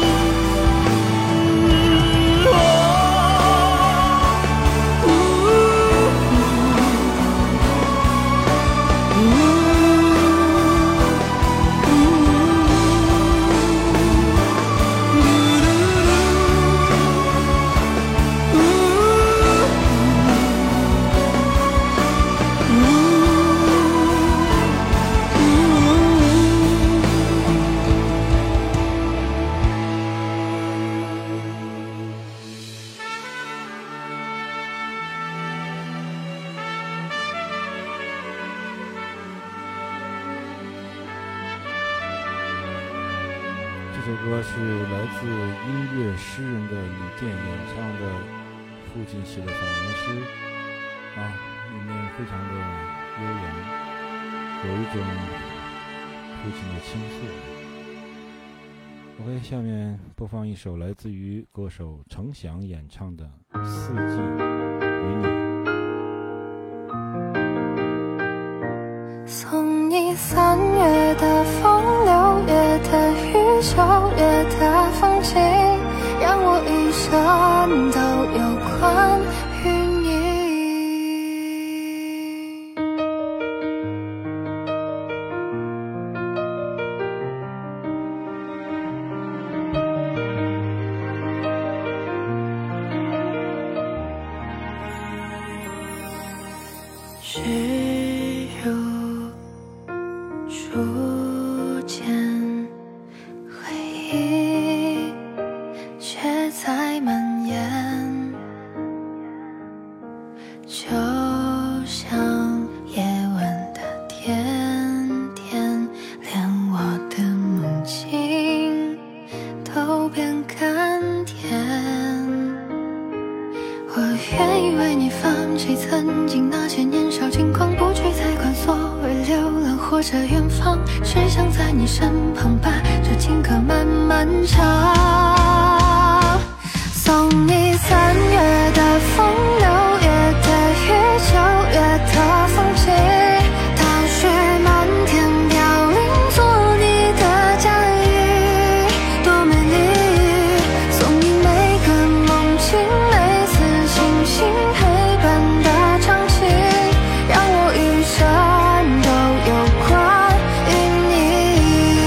Speaker 1: 这首歌是来自音乐诗人的李健演唱的父亲写的散文诗啊，里面非常的悠扬，有一种父亲的倾诉。OK， 下面播放一首来自于歌手程响演唱的《四季与你》。
Speaker 2: 三月的风，六月的雨，九月的风景，让我一生都有关于你。只如初见，回忆却在蔓延，就像夜晚的甜甜，连我的梦境都变甘甜。我愿意为你放弃曾经那些年少轻狂，不去再管所谓流浪或者远方，只想在你身旁把这情歌慢慢唱。送你三月的风，六月的雨，九月的风景，大雪漫天飘零，做你的嫁衣，多美丽。送你每个梦境，每次星星陪伴的场景，让我余生都有关于你。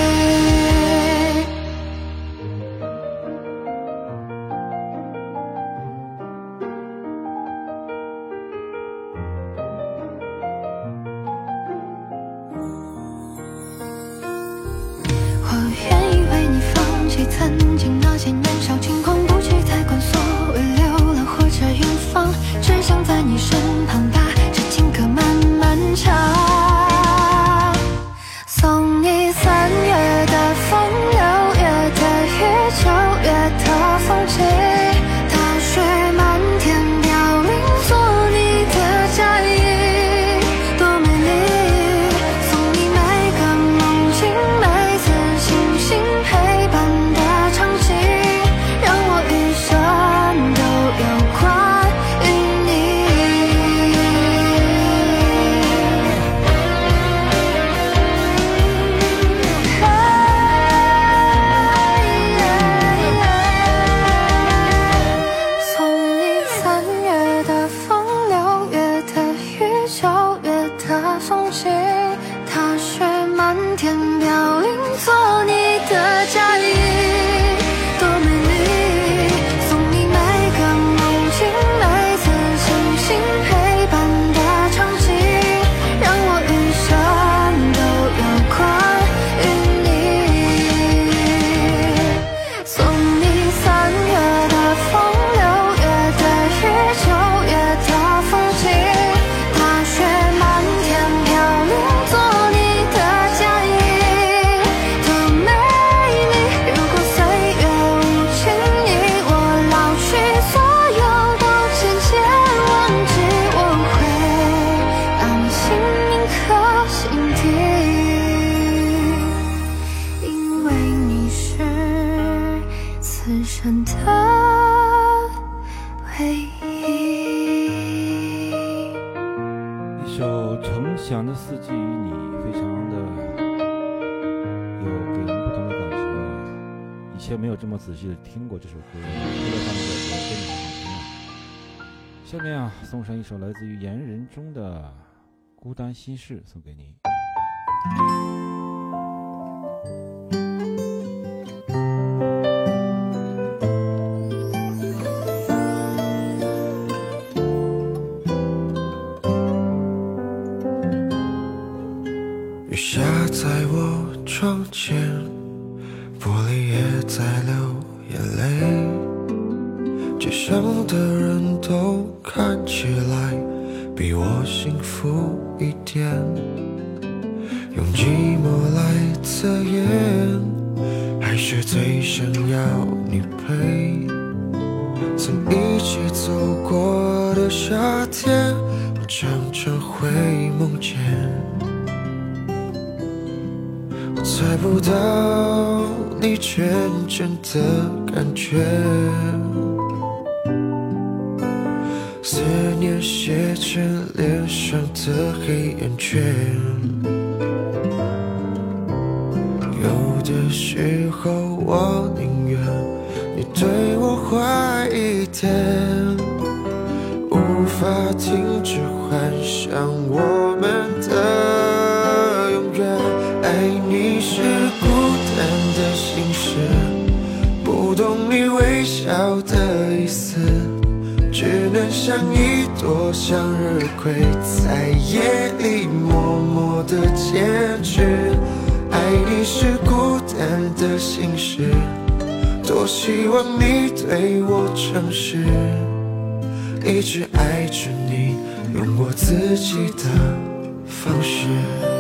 Speaker 2: 我愿意为你放弃曾经那些年少轻狂，不去再管所谓流浪或者远方，只想在你身旁把这情歌慢慢唱。送你三月的风，六月的雨，九月的风景，大雪漫天飘零，做你的嫁衣，多美丽。送你每个梦境，每次星星陪伴的场景，让我余生都有关于你。送你三月的风，六月的雨，九月的风景，大雪漫天飘零，做你的嫁衣，多美丽。送你每个梦境，每次星星陪伴的场景，让我余生都有关于你。送你三月的风，六月的雨，九月的风景，大雪漫天飘零，做你的嫁衣，多美丽。如果岁月无情，你我老去，所有都渐渐忘记，我会把你心铭刻心底，因为你是此生的唯一。
Speaker 1: 一首《程响的四季与你》，非常的有给人不同的感觉啊！以前没有这么仔细的听过这首歌，除了他们的歌真的很好听啊！下面啊，送上一首来自于言人中的《孤单心事》，送给你。
Speaker 3: 雨下在我窗前，玻璃也在流眼泪，街上的人都看起来比我幸福一点，用寂寞来测验，还是最想要你陪。曾一起走过的夏天，我常常会梦见，我猜不到你真正的感觉，思念写成脸上的黑眼圈， 有的时候我宁愿你对我坏一点，无法停止幻想我们的永远。爱你是孤单的心事，不懂你微笑的意思，只能像一朵向日葵，在夜里默默地坚持。爱你是孤单的心事，多希望你对我诚实，一直爱着你，用我自己的方式。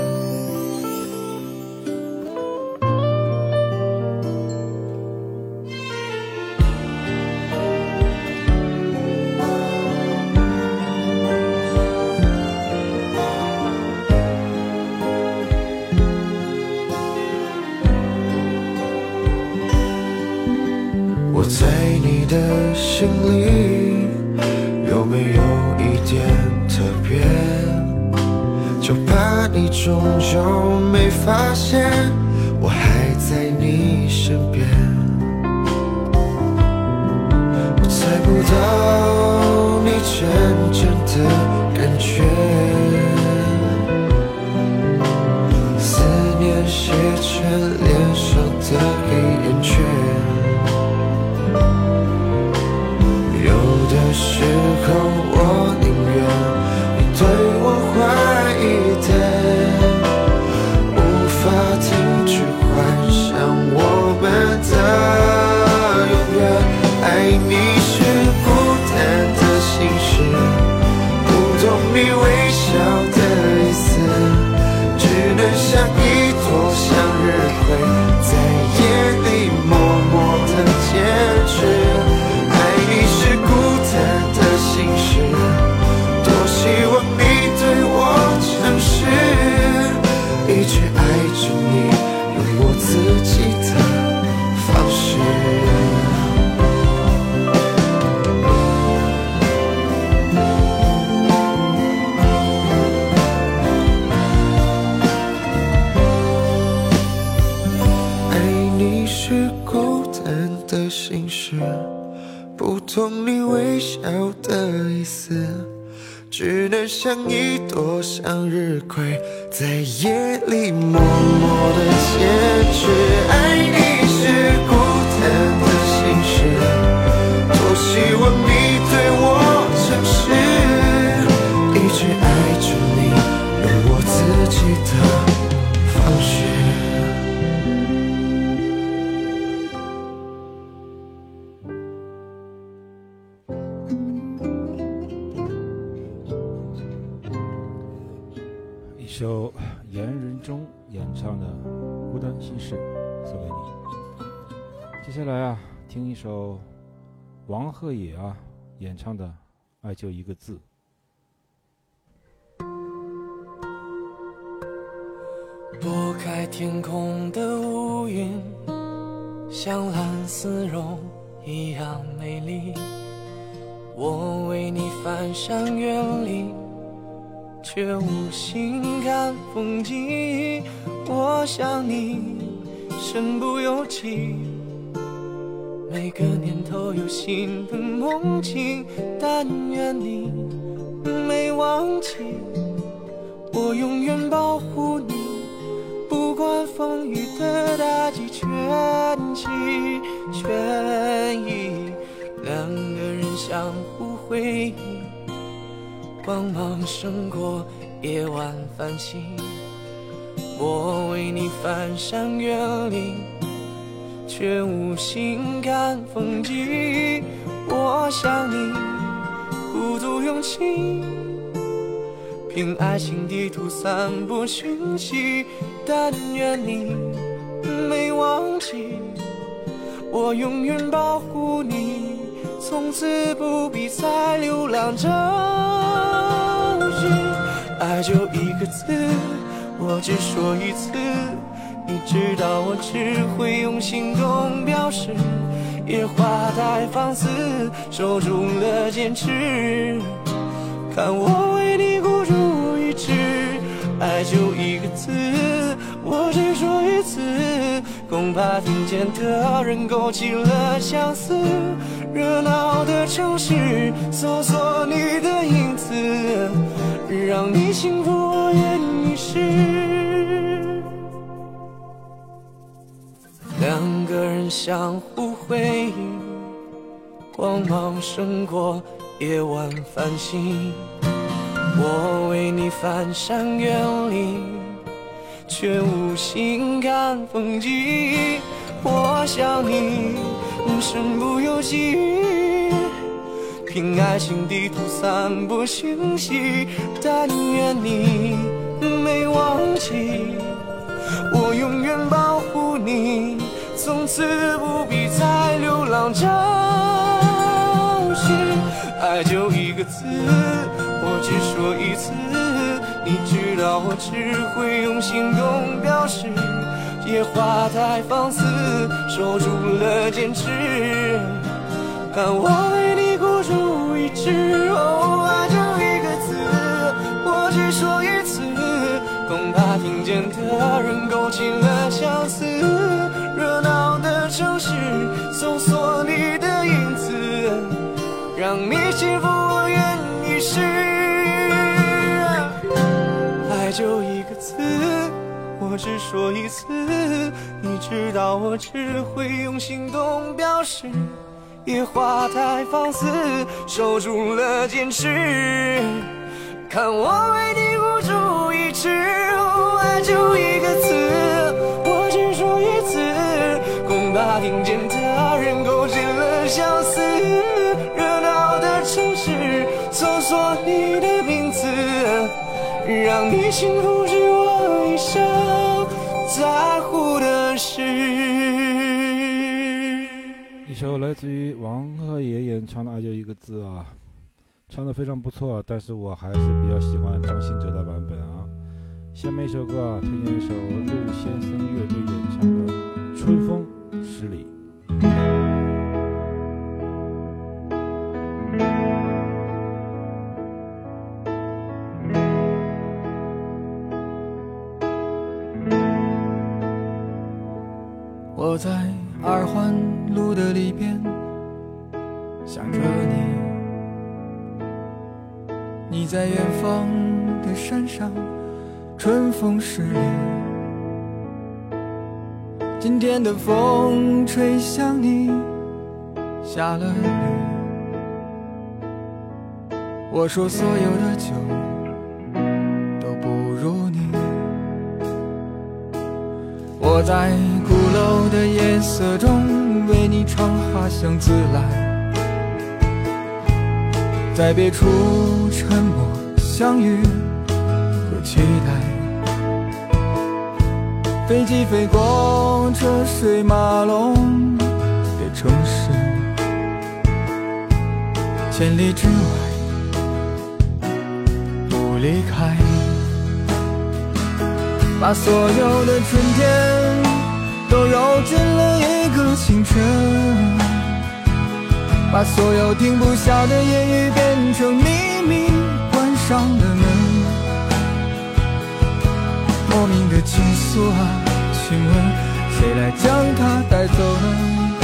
Speaker 3: 我在你的心里有没有一点特别？就怕你终究没发现，我还在你身边。我猜不到你真正的感觉，思念写成脸上的黑眼圈。有的时候我宁愿你对我坏一点，无法停止幻想我们的永远。爱你是孤单的心事，不懂你微笑的意思，只能像一朵向日葵，在夜里默默地坚持。的心事，多希望你对我诚实，一直爱着你，用我自己的方式。爱你是孤单的心事，不懂你微笑的意思，只能像一朵向日葵，在夜里默默地坚持。爱你是孤单的心事，多希望你对我诚实，一直爱着你，用我自己的方式。
Speaker 1: 一首严仁中演唱的《孤单心事》送给你。接下来啊，听一首王鹤野啊演唱的《爱就一个字》。
Speaker 13: 拨开天空的乌云，像蓝丝绒一样美丽。我为你翻山越岭，却无心看风景。我想你身不由己，每个念头有新的梦境。但愿你没忘记，我永远保护你，不管风雨的打击，全心全意。两个人相互回忆，光芒胜过夜晚繁星。我为你翻山越岭，却无心看风景。我想你孤独勇气，凭爱情地图散播讯息。但愿你没忘记，我永远保护你，从此不必再流浪找寻。爱就一个字，我只说一次，你知道我只会用行动表示。野花太放肆，守住了坚持，看我为你孤注一掷。爱就一个字，我只说一次， 恐怕听见的人勾起了相思。热闹的城市，搜索你的影子，让你幸福我愿一世。两个人相互辉映，光芒胜过夜晚繁星。我为你翻山越岭，却无心看风景。我想你身不由己，凭爱情地图散播讯息。但愿你没忘记，我永远保护你，从此不必再流浪找寻。爱就一个字，我只说一次，你知道我只会用行动表示。野花太放肆，守住了坚持，看我为你孤注一掷。哦，爱就一个字，我只说一次，恐怕听见的人勾起了相思。热闹的城市，搜索你的影子，让你幸福我愿一世。爱就一个字，我只说一次，你知道我只会用行动表示。野花太放肆，守住了坚持，看我为你孤注一掷。哦，爱就一个字，我只说一次，恐怕听见的人勾起了相思。热闹的城市，搜索你的名字，让你幸福是我一生在乎的事。
Speaker 1: 一首来自于王鹤爷演唱的《爱就一个字》啊，唱得非常不错，但是我还是比较喜欢张信哲的版本啊。下面一首歌啊，推荐一首陆先生乐队演唱的《春风十里》。
Speaker 4: 我在二环路的里边想着你，你在远方的山上，春风十里。今天的风吹向你，下了雨。我说所有的酒都不如你。我在鼓楼的夜色中为你唱花香自来，在别处沉默相遇和期待。飞机飞过车水马龙的城市，千里之外不离开。把所有的春天都揉进了一个清晨，把所有停不下的言语变成秘密，关上了门。莫名的情愫啊，请问谁来将它带走呢？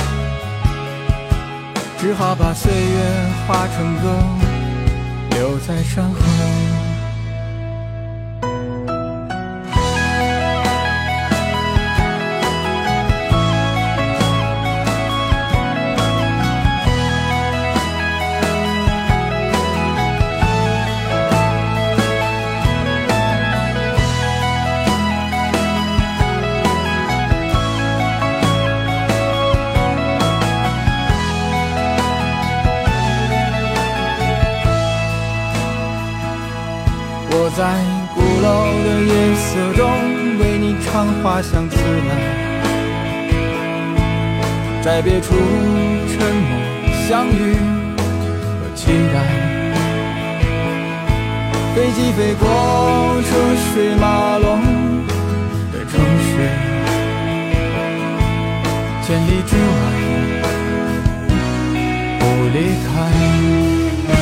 Speaker 4: 只好把岁月化成歌，留在山河。我在鼓楼的夜色中为你唱花香自来，在别处沉默相遇和期待。飞机飞过车水马龙的城市，千里之外不离开。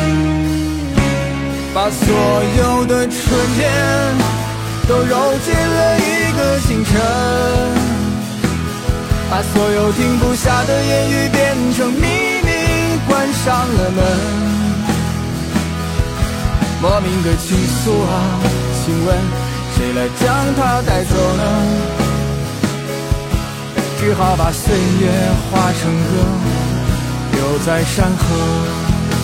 Speaker 4: 把所有的春天都揉进了一个清晨， 有停不下的言语变成秘密，关上了门。莫名的倾诉啊，请问谁来将它带走呢？只好把岁月化成歌，留在山河。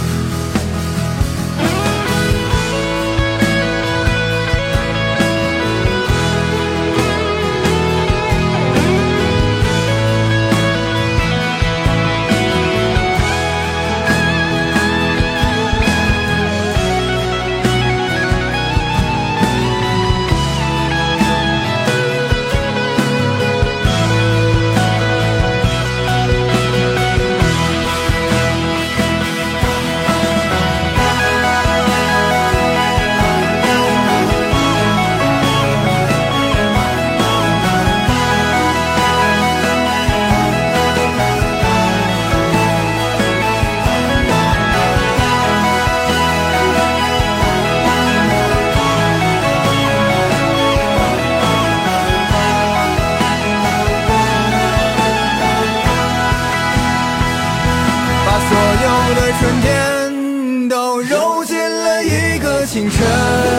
Speaker 4: 春天都揉进了一个清晨，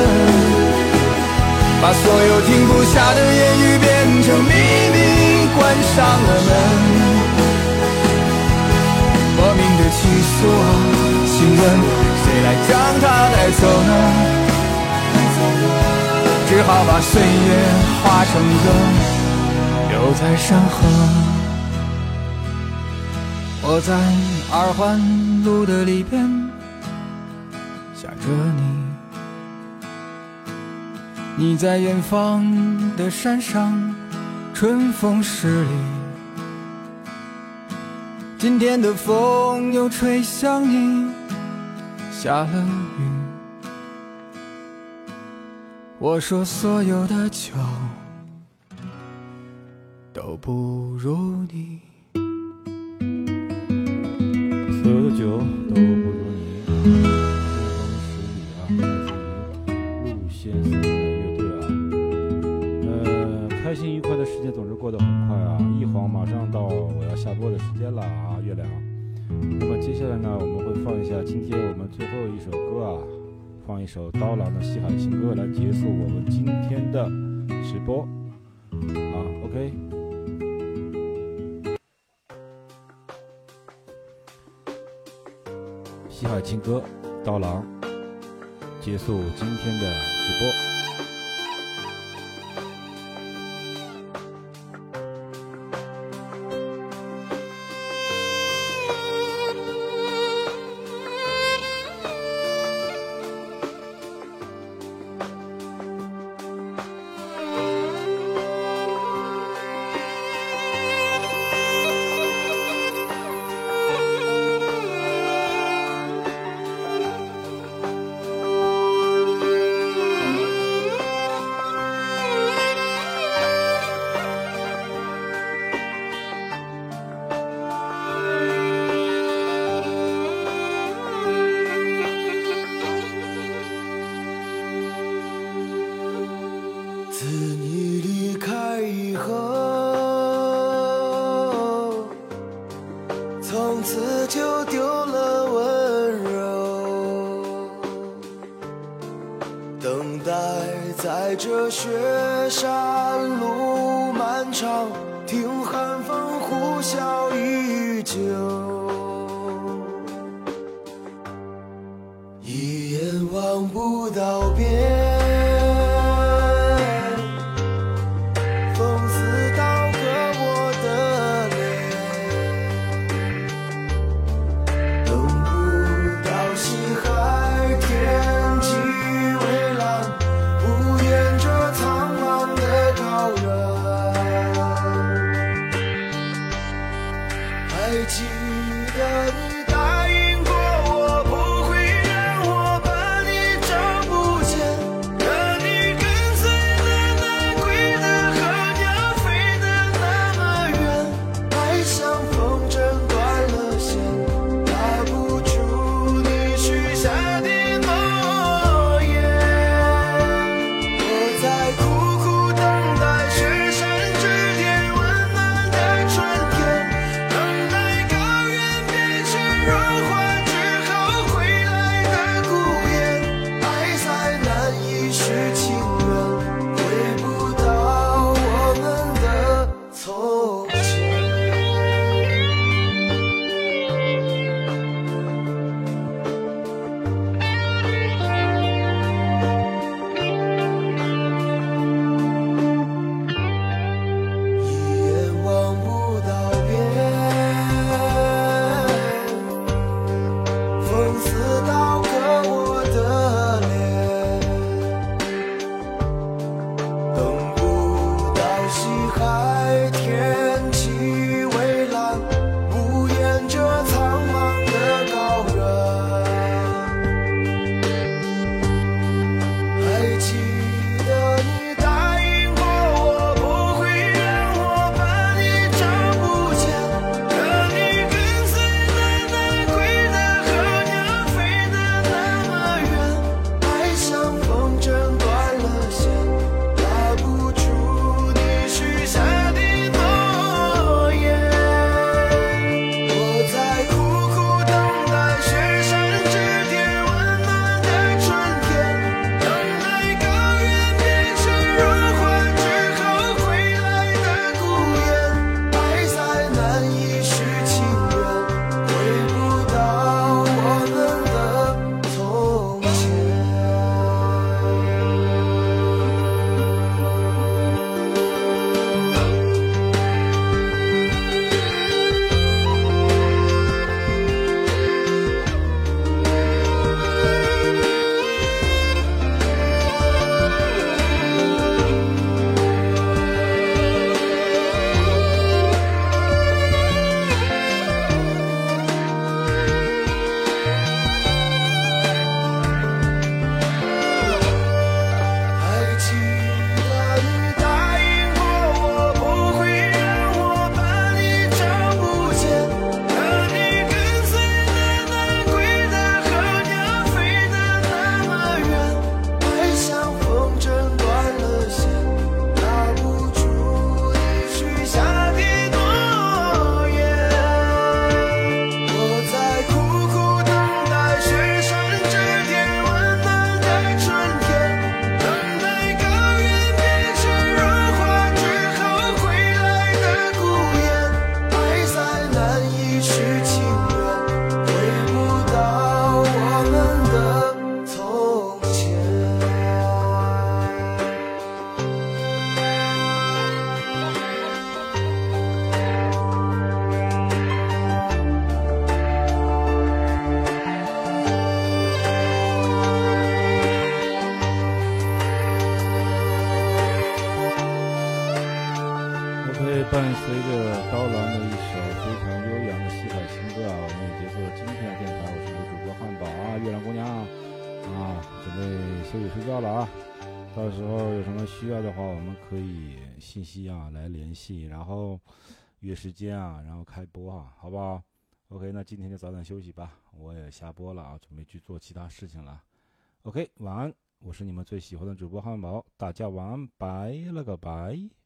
Speaker 4: 把所有停不下的言语变成秘密，关上了门。莫名的倾诉啊，请问谁来将它带走呢？只好把岁月化成歌，留在山河。我在二环路的里边想着你，你在远方的山上，春风十里。今天的风又吹向你，下了雨。我说所有的酒都不如你，
Speaker 1: 所有的酒都不如你。春风十里啊，来自于陆先生的乐队啊。呃，开心愉快的时间总是过得很快啊，一晃马上到我要下播的时间了啊，月亮。那么接下来呢，我们会放一下今天我们最后一首歌啊，放一首刀郎的《西海情歌》来结束我们今天的直播啊 ，OK。西海情歌，刀郎结束今天的直播。
Speaker 5: 答应过我不会让我把你找不见。
Speaker 1: 伴随着刀郎的一首非常悠扬的西海情歌啊，我们也结束了今天的电台。我是你的主播汉堡啊，月亮姑娘啊，准备休息睡觉了啊。到时候有什么需要的话，我们可以信息啊来联系，然后约时间啊，然后开播啊，好不好 ？OK， 那今天就早点休息吧，我也下播了啊，准备去做其他事情了。OK， 晚安，我是你们最喜欢的主播汉堡，大家晚安，拜了个拜。